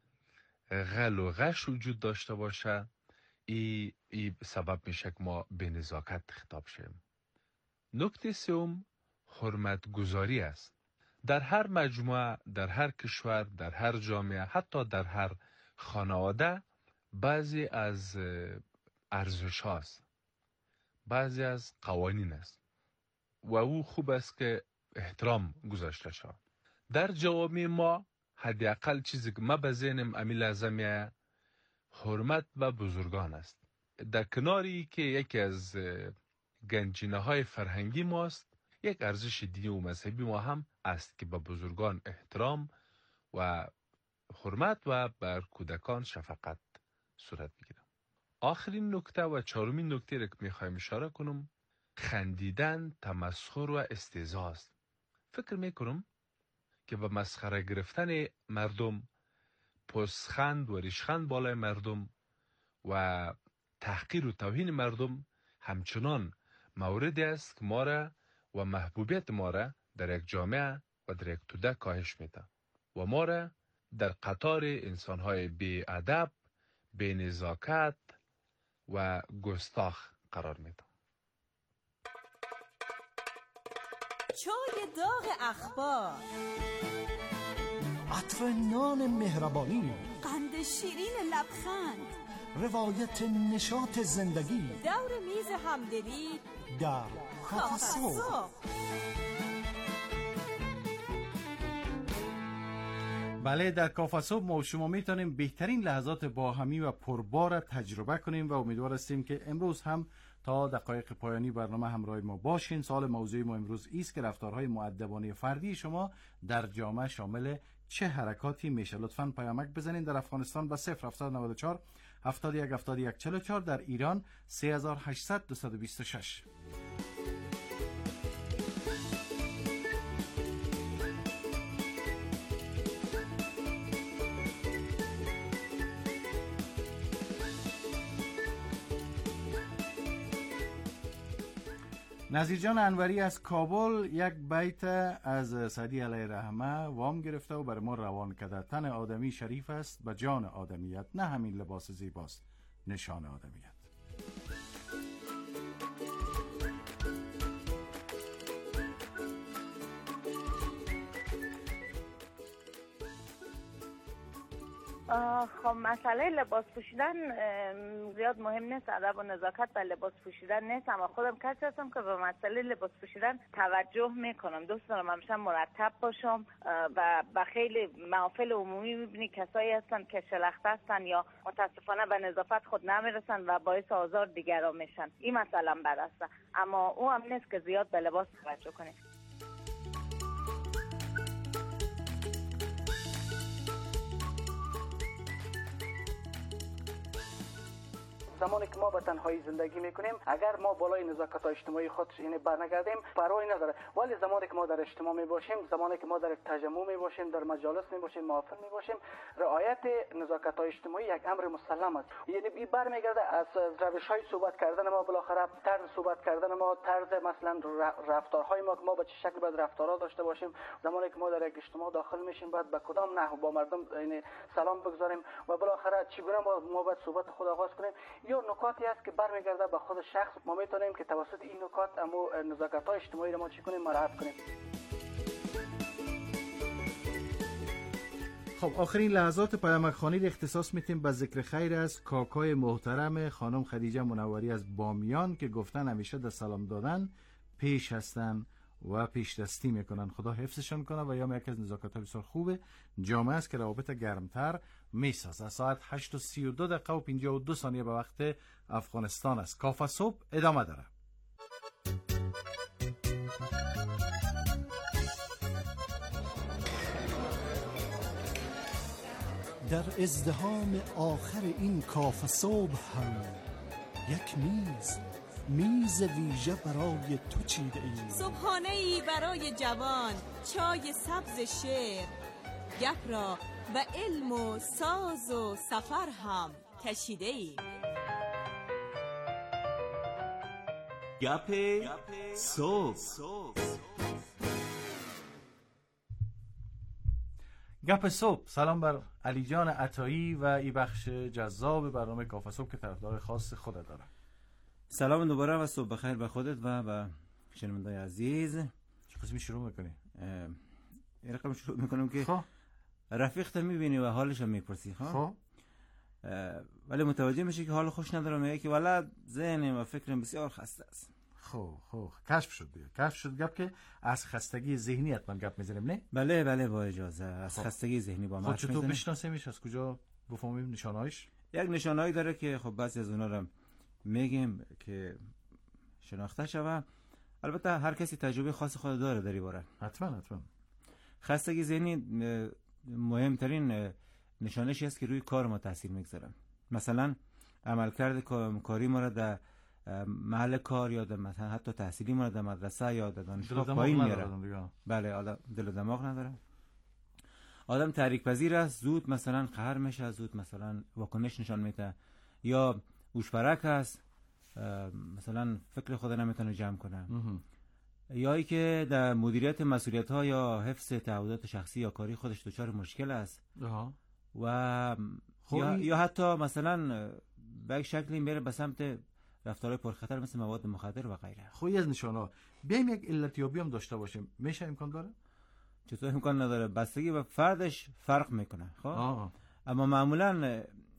غل و غش وجود داشته باشه، ای, ای سبب میشه که ما به نزاکت خطاب شیم. نکته سوم حرمت گذاری است. در هر مجموعه، در هر کشور، در هر جامعه، حتی در هر خانواده بعضی از ارزش هاست، بعضی از قوانین است و او خوب است که احترام گذاشته شود. در جوامع ما حداقل چیزی که ما به ذهنم امی لازمه حرمت و بزرگان است. در کناری که یکی از گنجینه های فرهنگی ماست، یک ارزش دینی و مذهبی ما هم است که به بزرگان احترام و حرمت و بر کودکان شفقت صورت میگیره. آخرین نکته و چهارمین نکته را که میخوایم اشاره کنم خندیدن، تمسخر و استهزاء است. فکر میکنم که به مسخره گرفتن مردم، پوزخند و ریشخند بالای مردم و تحقیر و توهین مردم همچنان موردی است که ما را و محبوبیت ما را در یک جامعه و در یک توده کاهش میده و ما را در قطار انسانهای بی ادب، بی نزاکت و گستاخ قرار میده. چای داغ اخبار، عطر نان مهربانی، قند شیرین لبخند، روایت نشاط زندگی، دور میز همدلی در کافه صبح. بله، در کافه صبح ما و شما میتونیم بهترین لحظات باهمی و پربار را تجربه کنیم و امیدوار هستیم که امروز هم تا دقایق پایانی برنامه همراه ما باشین. سوال موضوعی ما امروز است که رفتارهای مؤدبانه فردی شما در جامعه شامل چه حرکاتی میشه؟ لطفاً پیامک بزنین در افغانستان به صفر هفتصد و نود و چهار هفتاد و یک هفتاد و یک چهل و چهار، در ایران سه هزار و هشتصد دویست و بیست و شش. نظیر جان انوری از کابل یک بیت از سعدی علیه رحمه وام گرفته و بر ما روان کرده. تن آدمی شریف است به جان آدمیت، نه همین لباس زیباست نشان آدمیت. خب مسئله لباس پوشیدن زیاد مهم نیست، ادب و نزاکت و لباس پوشیدن نیست، اما خودم کسی هستم که به مسئله لباس پوشیدن توجه میکنم. دوست دارم همیشه مرتب باشم و به خیلی محافل عمومی میبینی کسایی هستن که شلخته هستن یا متاسفانه به نظافت خود نمیرسن و باعث آزار دیگران میشن. این مثلا بد است، اما او هم نیست که زیاد به لباس توجه کنیم. زمانی که ما به تنهایی زندگی میکنیم اگر ما بالای نزاکت اجتماعی خود یعنی برنگردیم پروایی نداره، ولی زمانی که ما در اجتماع می باشیم، زمانی که ما در تجمع می باشیم، در مجالس می باشیم، محافل می باشیم، رعایت نزاکت اجتماعی یک امر مسلم است. یعنی این برمیگرده از روش های صحبت کردن ما، بالاخره طرز صحبت کردن ما، طرز مثلا رفتارهای ما که ما به چه شکل باید رفتارها داشته باشیم، زمانی که ما در یک اجتماع داخل میشیم باید به کدام نحو با مردم یعنی سلام بگذاریم و بالاخره چگونه ما باید صحبت خود آغاز کنیم. یا نکاتی است که برمیگرده به خود شخص، ما میتونیم که توسط این نکات اما نزاکت های اجتماعی را ما چگونه مراعات کنیم. خب آخرین لحظات پیامک خوانی را اختصاص میتیم به ذکر خیر از کاکای محترم خانم خدیجه منوری از بامیان که گفتن همیشه در سلام دادن پیش هستن و پیش دستی میکنن. خدا حفظشان کنه و یا یکی از نزاکت‌ها بسیار خوبه جامعه است که روابط گرمتر میسازه. ساعت هشت و سی و دو دقیقه و پنجاه و دو ثانیه به وقت افغانستان است. کافه صبح ادامه داره. در ازدحام آخر این کافه صبح هم یک میز میز ویژه برای تو چیده ایم. صبحانه ای برای جوان، چای سبز شعر، گپ را به علم و ساز و سفر هم کشیده ایم. گپ صبح. گپ صبح. سلام بر علی جان عطایی و این بخش جذاب برنامه کافه صبح که طرفدار خاص خودت داره. سلام دوباره و صبح بخیر به خودت و به شنوندای عزیز. چه قسمی شروع میکنی؟ این رقم شروع میکنم که خب رفیقت میبینی و حالش هم میپرسی. خب ولی متوجه میشی که حال خوش نداره، میگه که ولد ذهنم و فکرم بسیار خسته است. خب خب کشف شد دیگه. کشف شد گپ که از خستگی ذهنی حتما گپ میزنیم نه؟ بله بله با اجازه از خب. خستگی ذهنی با ما خب چطور بشناسیمش؟ از کجا بفهمیم نشانهایش؟ یک نشانهایی داره که خب بعضی از اونها رو میگیم که شناخته شوه. البته هر کسی تجربه خاص خود داره در این باره. حتما حتما. خستگی ذهنی مهمترین نشانش است که روی کار ما تاثیر میگذاره. مثلا عملکرد کاری ما را در محل کار یا در مثلا حتی تحصیلی ما را در مدرسه یا در دانشگاه پایین میاره. بله آدم دل و دماغ نداره. آدم تحریک پذیر است، زود مثلا قهر میشه، زود مثلا واکنش نشان میده، یا گوشپرک است، مثلا فکر خود نمیتونه جمع کنه، یا ای که در مدیریت مسئولیت ها یا حفظ تعهدات شخصی یا کاری خودش دچار مشکل است. آها. و یا, یا حتی مثلا به یک شکلی میره به سمت رفتارهای پرخطر مثل مواد مخدر و غیره. خوی از نشانه بیایم یک علتیابی هم داشته باشیم. میشه امکان داره؟ چطور امکان نداره؟ بستگی به فردش فرق میکنه. خب آه. اما معمولا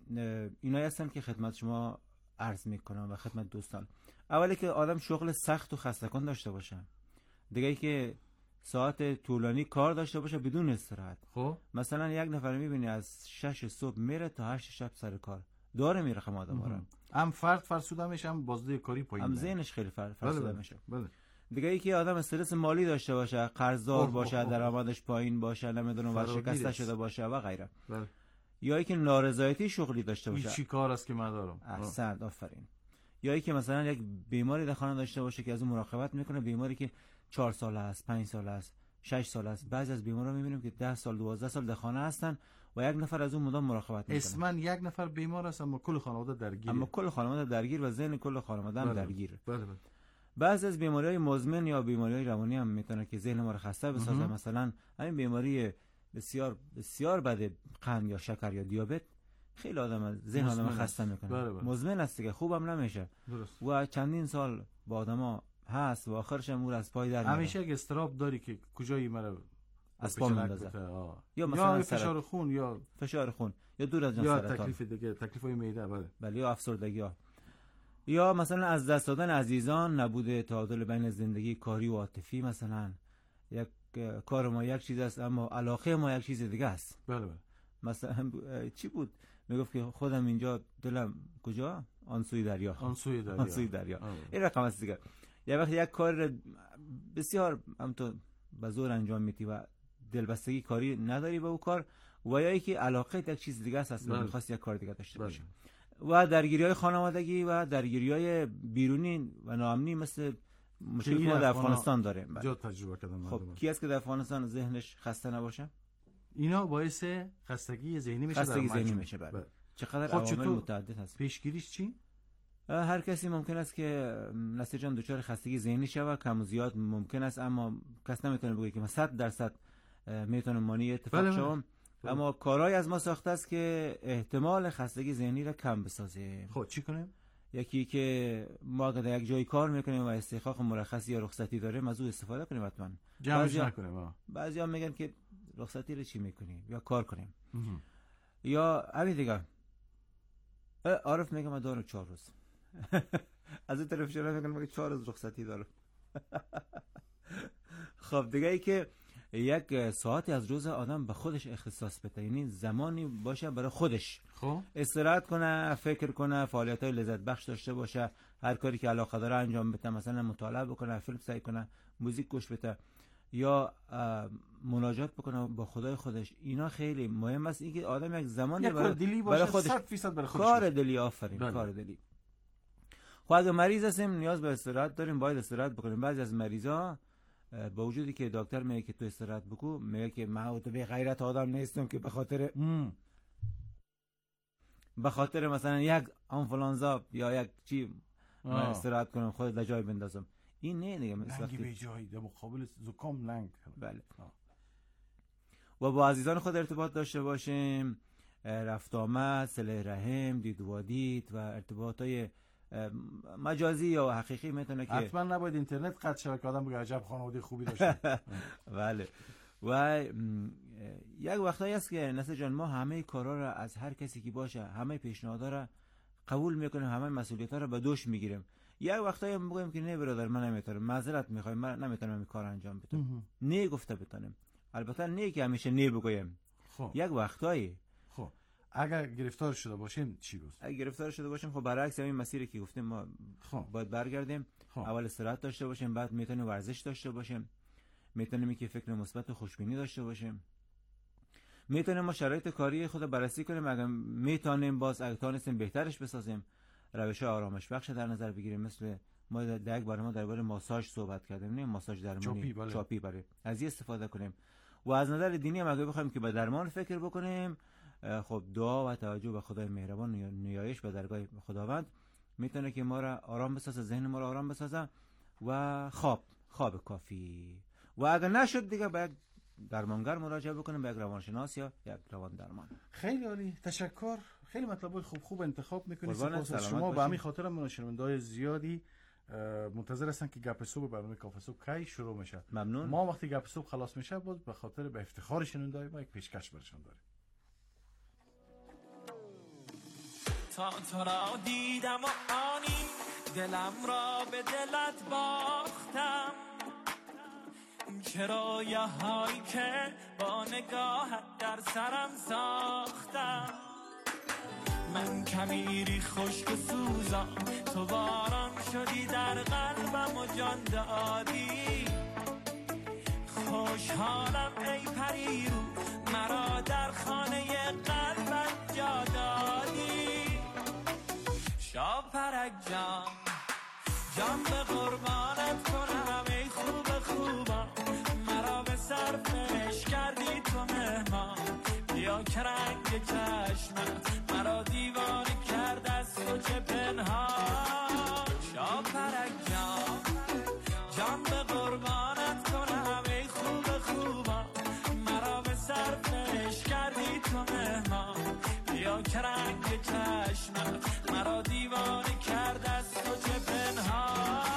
اینایی هستن که خدمت شما عرض میکنم و خدمت دوستان. اولی که آدم شغل سخت و خسته کن داشته باشه، دیگه ای که ساعت طولانی کار داشته باشه بدون استراحت. خب مثلا یک نفر میبینی از شش صبح میره تا هشت شب سر کار داره میره خم آدم ها. هم فرد فرسوده میشه، هم بازده کاری پایین، هم ذهنش خیلی فر... فرسوده بله میشه. بله. دیگه ای که آدم استرس مالی داشته باشه، قرضدار باشه، درآمدش پایین باشه، نمیدونم ور شکسته شده باشه و غیره. بله. یا ای که نارضایتی شغلی داشته باشه. چی کار است که من دارم؟ احسنت، آفرین. یا ای که مثلا یک بیماری در خانه داشته باشه که از اون مراقبت میکنه، بیماری که چهار ساله است، پنج ساله است، شش ساله است. بعضی از بیمارا میبینیم که ده سال، دوازده سال در خانه هستن و یک نفر از اون مدام مراقبت میکنه. اسماً یک نفر بیمار است اما کل خانواده درگیر. اما کل خانواده درگیر و ذهن کل خانواده هم درگیر. بله بله. بعضی از بیماری‌های مزمن یا بیماری‌های روانی هم میتونه که ذهن ما رو خسته بسازه. مثلا همین بیماری بسیار بسیار بد قند یا شکر یا دیابت خیلی آدم ذهن آدم خسته میکنه. بله بله. مزمن است که خوبم نمیشه. درست. و چندین سال با آدما هست و آخرش هم از پای در میاد. همیشه یک استراب داری که کجایی مرا از پا میندازه. یا مثلا فشار خون یا فشار خون یا دور از جان یا سرطان. تکلیف دیگه، تکلیفای معده. بله. بله. یا افسردگی ها. یا مثلا از دست دادن عزیزان، نبود تعادل بین زندگی کاری و عاطفی. مثلا یک کار ما یک چیز است اما علاقه ما یک چیز دیگه است. بله بله. مثلا چی بود میگفت که خودم اینجا دلم کجا؟ آن سوی دریا. آن سوی دریا. آن سوی دریا. این رقم است دیگه. یه وقت یک کار بسیار هم تو به زور انجام میدی و دلبستگی کاری نداری به اون کار، و یا اینکه علاقه یک چیز دیگه است، اصلا می‌خواستی یک کار دیگه داشته باشی. و درگیری‌های خانوادگی و درگیری‌های بیرونی و ناامنی مثل مشکلی که ما در افغانستان داریم. جا تجربه کردم. خب کی است که در افغانستان ذهنش خسته نباشه؟ اینا باعث خستگی ذهنی میشه. خستگی ذهنی میشه. بله. چقدر عوامل متعدد هست. پیشگیریش چی؟ هر کسی ممکن است که نصیر جان دچار خستگی ذهنی شود، کم و زیاد ممکن است، اما کس نمیتونه بگه که ما صد درصد میتونه مانع اتفاق شوم. اما کارهای از ما ساخته است که احتمال خستگی ذهنی را کم بسازیم. خب چی کنیم؟ یکی که ما در یک جای کار میکنیم و استحقاق مرخصی یا رخصتی داریم از او استفاده کنیم حتما. جمعش نکنیم. بعضیا میگن که رخصتی رو چی میکنیم یا کار کنیم. یا همین دیگه. عارف میگه من دارم چهار روز. از این طرف شما میگن میگه چهار روز رخصتی دارم. خب دیگه ای که یک ساعتی از روز آدم به خودش اختصاص بده، یعنی زمانی باشه برای خودش. خب استراحت کنه، فکر کنه، فعالیت‌های لذت بخش داشته باشه، هر کاری که علاقه داره انجام بده، مثلا مطالعه بکنه، فیلم سعی کنه، موزیک گوش بده یا مناجات بکنه با خدای خودش. اینا خیلی مهم است، اینکه آدم یک زمانی برای, برای خودش صد درصد برای خودش کار دلی. آفرین. کار دلی. خب اگه مریض هستیم نیاز به استراحت داریم، باید استراحت بکنیم. بعضی از مریضا با وجودی که دکتر میگه که تو استراحت بکو، میگه که من تو به غیرت آدم نیستم که به خاطر به خاطر مثلا یک آنفولانزا یا یک چی من استراحت کنم خود در جای بندازم. این نه دیگه، لنگی به جایی در مقابل زکام لنگ. بله. و با عزیزان خود ارتباط داشته باشیم، رفت آمد، صله رحم، دید و دید و ارتباطای مجازی یا حقیقی میتونه که حتما نباید اینترنت قطع شود که آدم بگه عجب خانواده خوبی داشته. بله. و یک وقتایی است که نصیر جان ما همه کارا را از هر کسی که باشه، همه پیشنهادها را قبول میکنیم، همه مسئولیت‌ها را به دوش میگیریم. یک وقتایی میگیم که نه برادر من نمیتونم، معذرت میخوایم، من نمیتونم این کار انجام بدم. نه گفته بتونیم. البته نه که همیشه نه بگویم. خب یک وقتایی خب اگر گرفتار شده باشیم چی روز؟ اگر گرفتار شده باشیم خب برعکس همین مسیری که گفتیم ما خب باید برگردیم. خب. اول استراحت داشته باشیم، بعد میتونیم ورزش داشته باشیم، میتونیم که فکر مثبت و خوشبینی داشته باشیم، میتونیم ما شرایط کاری خود بررسی کنیم، اگر میتونیم باز اگه تونستیم بهترش بسازیم، روش آرامش بخش در نظر بگیریم. مثل ما در یک برنامه درباره ماساژ صحبت کردیم، نه ماساژ درمانی چاپی, بله. چاپی برای از این استفاده کنیم. و از نظر دینی هم اگه بخوایم که به درمان فکر بکنیم، خب دعا و توجه به خدای مهربان و نیایش به درگاه خداوند میتونه که ما را آرام بسازه، ذهن ما را آرام بسازه. و خواب خواب کافی. و اگر نشد دیگه به یک درمانگر مراجعه بکنیم، به یک روانشناس یا یک روان درمان. خیلی عالی، تشکر. خیلی مطلبای خوب خوب انتخاب میکنید. سپاس شما. به همین خاطر من شنونده‌های زیادی منتظر هستن که گپ صبح برنامه کافه صبح کی شروع میشه. ممنون. ما وقتی گپ صبح خلاص میشه باز به خاطر به افتخار شنونده‌های ما یک پیشکش برشون داریم. تا تو را دیدم و آنی دلم را به دلت باختم، کرایه هایی که با نگاهت در سرم ساختم. من کمیری خشک و سوزم، تو باران شدی در قلبم و جان دادی. خوشحالم ای پریرو، مرا در خانه قلبت جا دادی. شاپرک جان جان به قربانت کنم ای خوب خوبم، مرا به صرفش کردی تو مهمان. بیا که رنگ چشمت مرا دیوانه کرد از تو چه پنهان. شاپرک جان جان به قربانت کنم ای خوب خوبم، مرا به صرفش کردی تو مهمان. بیا که رنگ چشمت مرا دیوانه کرد از تو چه پنهان.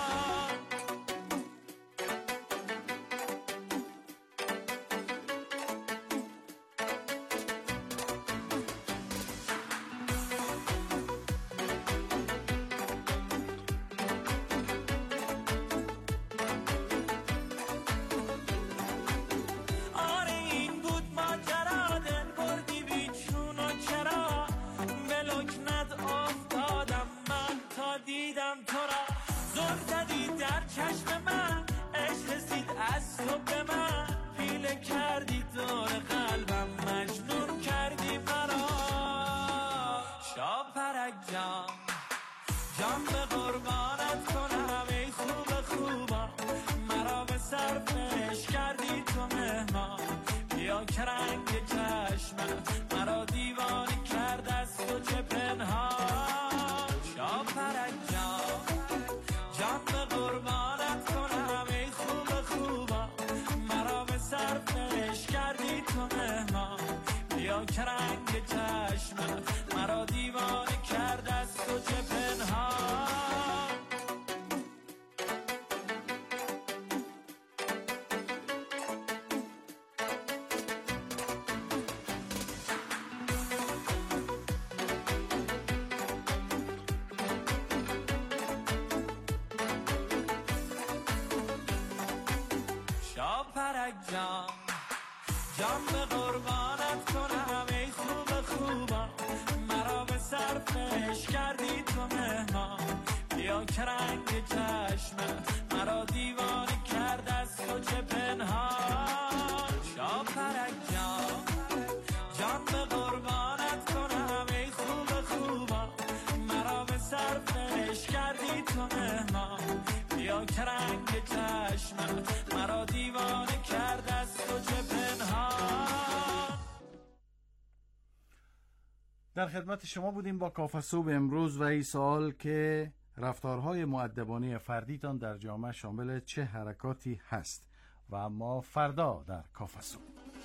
جان جان به قربانت کنم ای خوب خوبا مرا به صرفش کردی تو مهمان بیا که رنگ چشمت مرا دیوانه کرد از تو چه پنهان شاپرک جان جان به قربانت کنم ای خوب خوبا مرا به صرفش کردی تو مهمان بیا که رنگ چشمت مرا دیوانه کرد از تو چه پنهان شاپرک جان جان به قربانت کنم ای خوب خوبا مرا به صرفش کردی تو مهمان بیا که رنگ چشمت مرا دیوانه کرد از تو چه پنهان شاپرک جان جان به قربانت کنم ای خوب خوبا مرا به صرفش کردی تو مهمان بیا که رنگ چشمت مرا دیوانه کرد از تو چه پنهان. در خدمت شما بودیم با کافه صبح امروز و این سوال که رفتارهای مؤدبانه فردیتان در جامعه شامل چه حرکاتی هست و ما فردا در کافه صبح.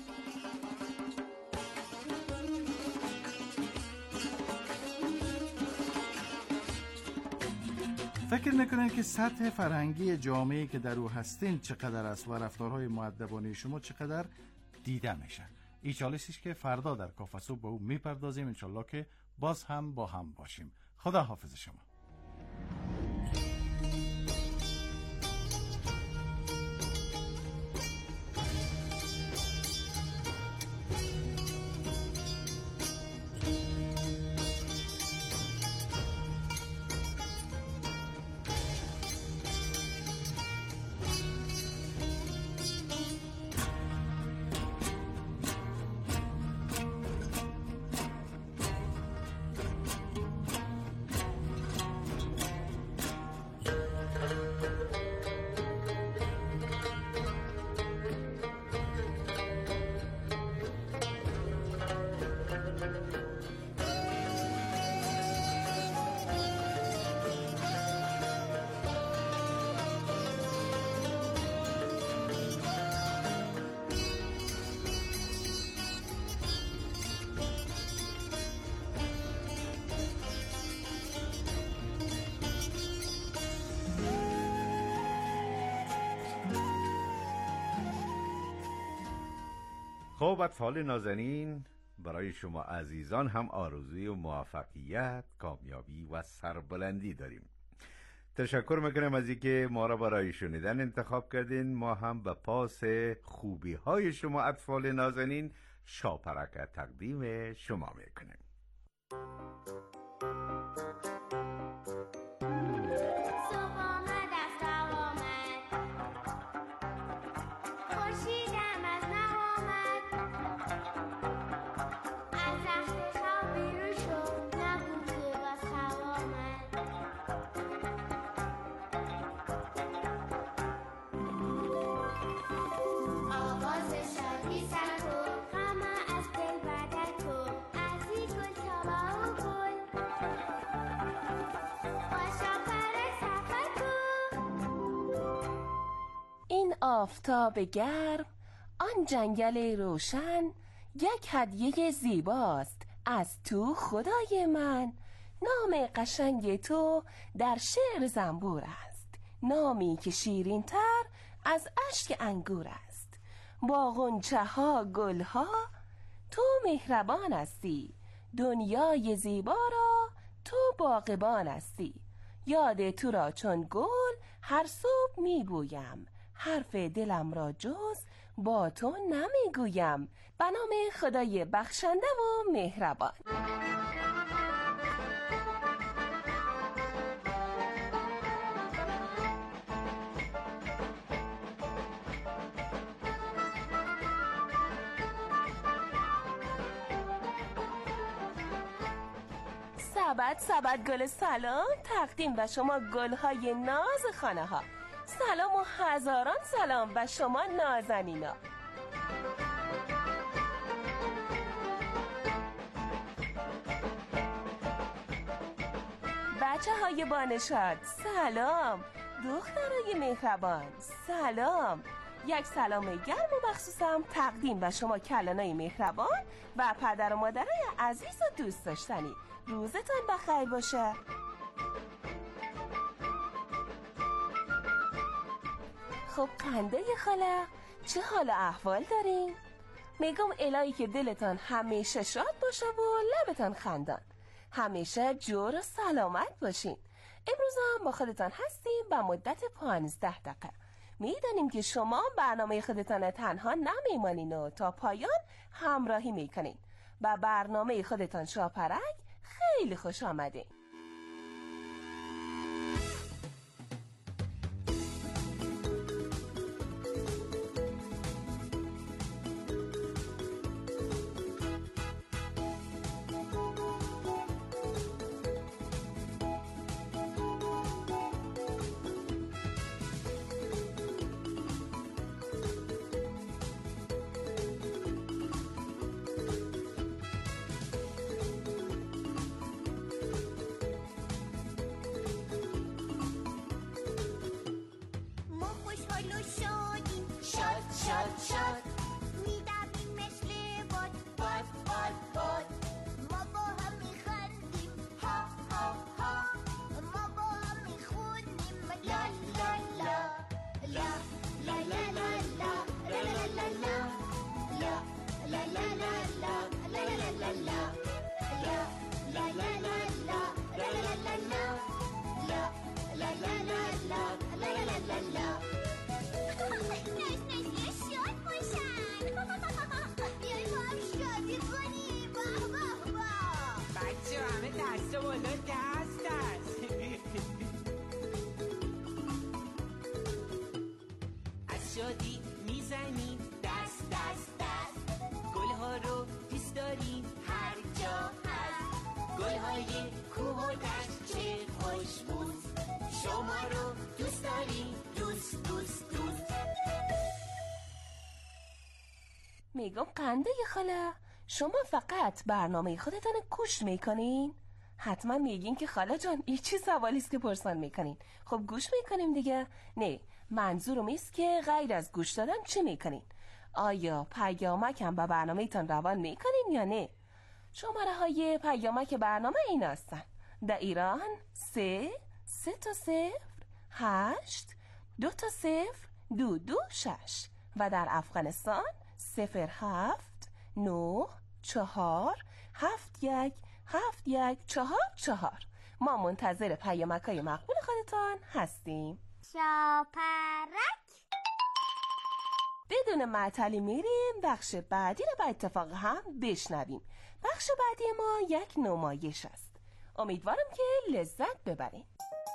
فکر میکنین که سطح فرهنگی جامعه‌ای که در او هستین چقدر است و رفتارهای مؤدبانه شما چقدر دیده میشن؟ این چالشی است که فردا در کافه صبح به او میپردازیم، انشالله که باز هم با هم باشیم. خدا حافظ شما. خب اطفال نازنین، برای شما عزیزان هم آرزوی و موفقیت، کامیابی و سربلندی داریم. تشکر میکنم از اینکه ما را برای شنیدن انتخاب کردین. ما هم به پاس خوبی های شما اطفال نازنین شاپرک تقدیم شما میکنیم. آفتاب گرم، آن جنگل روشن، یک هدیه زیباست از تو خدای من. نام قشنگ تو در شعر زنبور است، نامی که شیرین تر از اشک انگور است. با غنچه ها گل ها تو مهربان هستی، دنیای زیبا را تو باغبان هستی. یاد تو را چون گل هر صبح میبویم، حرف دلم را جز با تو نمیگویم. به نام خدای بخشنده و مهربان. سبد سبد گل سلام تقدیم به شما گلهای ناز خانه ها. سلام و هزاران سلام به شما نازنینا. بچه های بانشاد سلام. دخترای مهربان سلام. یک سلام گرم و مخصوصم تقدیم به شما کلانای مهربان و پدر و مادرای عزیز و دوست داشتنی. روزتان بخیر باشه. خب قنده خاله چه حال احوال دارین؟ میگم الهی که دلتان همیشه شاد باشه و لبتان خندان. همیشه جور و سلامت باشین. امروز هم با خودتان هستیم به مدت پانزده دقیقه. میدانیم که شما برنامه خودتان تنها نمیمانین و تا پایان همراهی میکنین. با برنامه خودتان شاپرک خیلی خوش آمدین. شادی میزنیم دست دست دست، گلها رو دوست داریم هر جا هست، گلهای کوه و دشت چه خوشبوست، شما رو دوست داریم دوست دوست دوست. میگم قنده خاله شما فقط برنامه خودتان گوش میکنین؟ حتما میگین که خاله جان این چی سوالیست که پرسان میکنین. خب گوش میکنیم دیگه. نه منظورم ایست که غیر از گوش دادن چی میکنین؟ آیا پیامک هم به برنامه تان روان میکنین یا نه؟ شماره های پیامک برنامه این هستن: در ایران سه سه تا صفر هشت دو تا صفر دو دو شش و در افغانستان صفر هفت نه چهار هفت یک هفت یک چهار چهار. ما منتظر پیامک های مقبول خودتان هستیم. شاپرک. بدون معطلی میریم بخش بعدی رو به اتفاق هم بشنویم. بخش بعدی ما یک نمایش است. امیدوارم که لذت ببرین.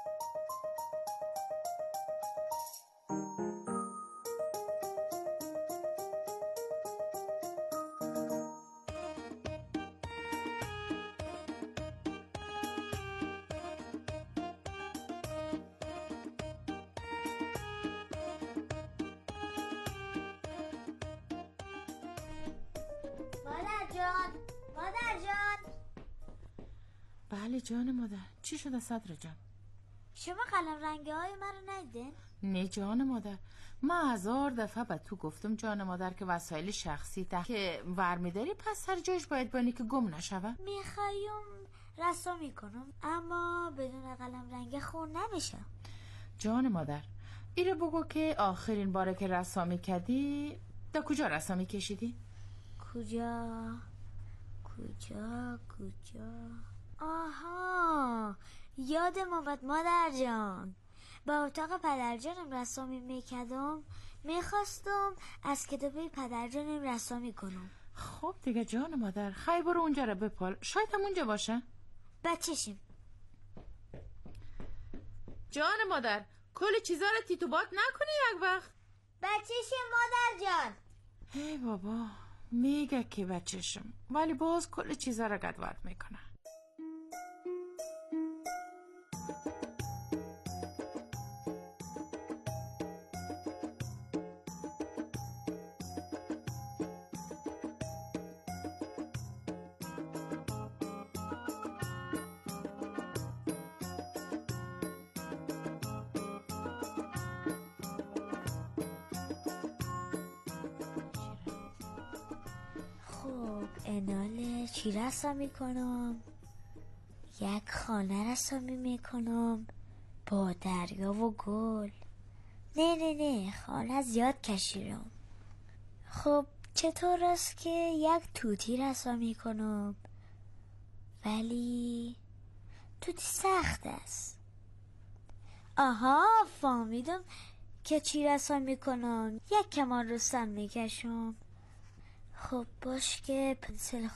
مادر جان، مادر جان. بله جان مادر. چی شده صدر جان؟ شما قلم رنگی های من رو ندیدین؟ نه جان مادر، ما هزار دفعه به تو گفتم جان مادر که وسایل شخصی ده که ورمیداری پس هر جایش باید بانی که گم نشوه. میخوایم رسامی کنم اما بدون قلم رنگی خون نمیشه. جان مادر ایره بگو که آخرین باره که رسامی کردی دا کجا رسامی کشیدی؟ کجا کجا کجا آها یادم اومد مادر جان. با اتاق پدرجانم رسامی میکردم، میخواستم از کتابه پدرجانم رسامی کنم. خب دیگه جان مادر خیلی برو اونجا رو بپال، شاید هم اونجا باشه. بچشیم. جان مادر کل چیزا رو تیتوبات نکنی یک وقت. بچشیم مادر جان. ای بابا میگه که بچشم ولی باز کل چیزا رو گدورد میکنه. انال چی رسم میکنم؟ یک خانه رسمی میکنم با دریا و گل. نه نه نه خانه زیاد کشیرم. خب چطور است که یک توتی رسم میکنم ولی توتی سخت است؟ آها فهمیدم که چی رسم میکنم. یک کمان رستم میکشم. خب باش که پنسل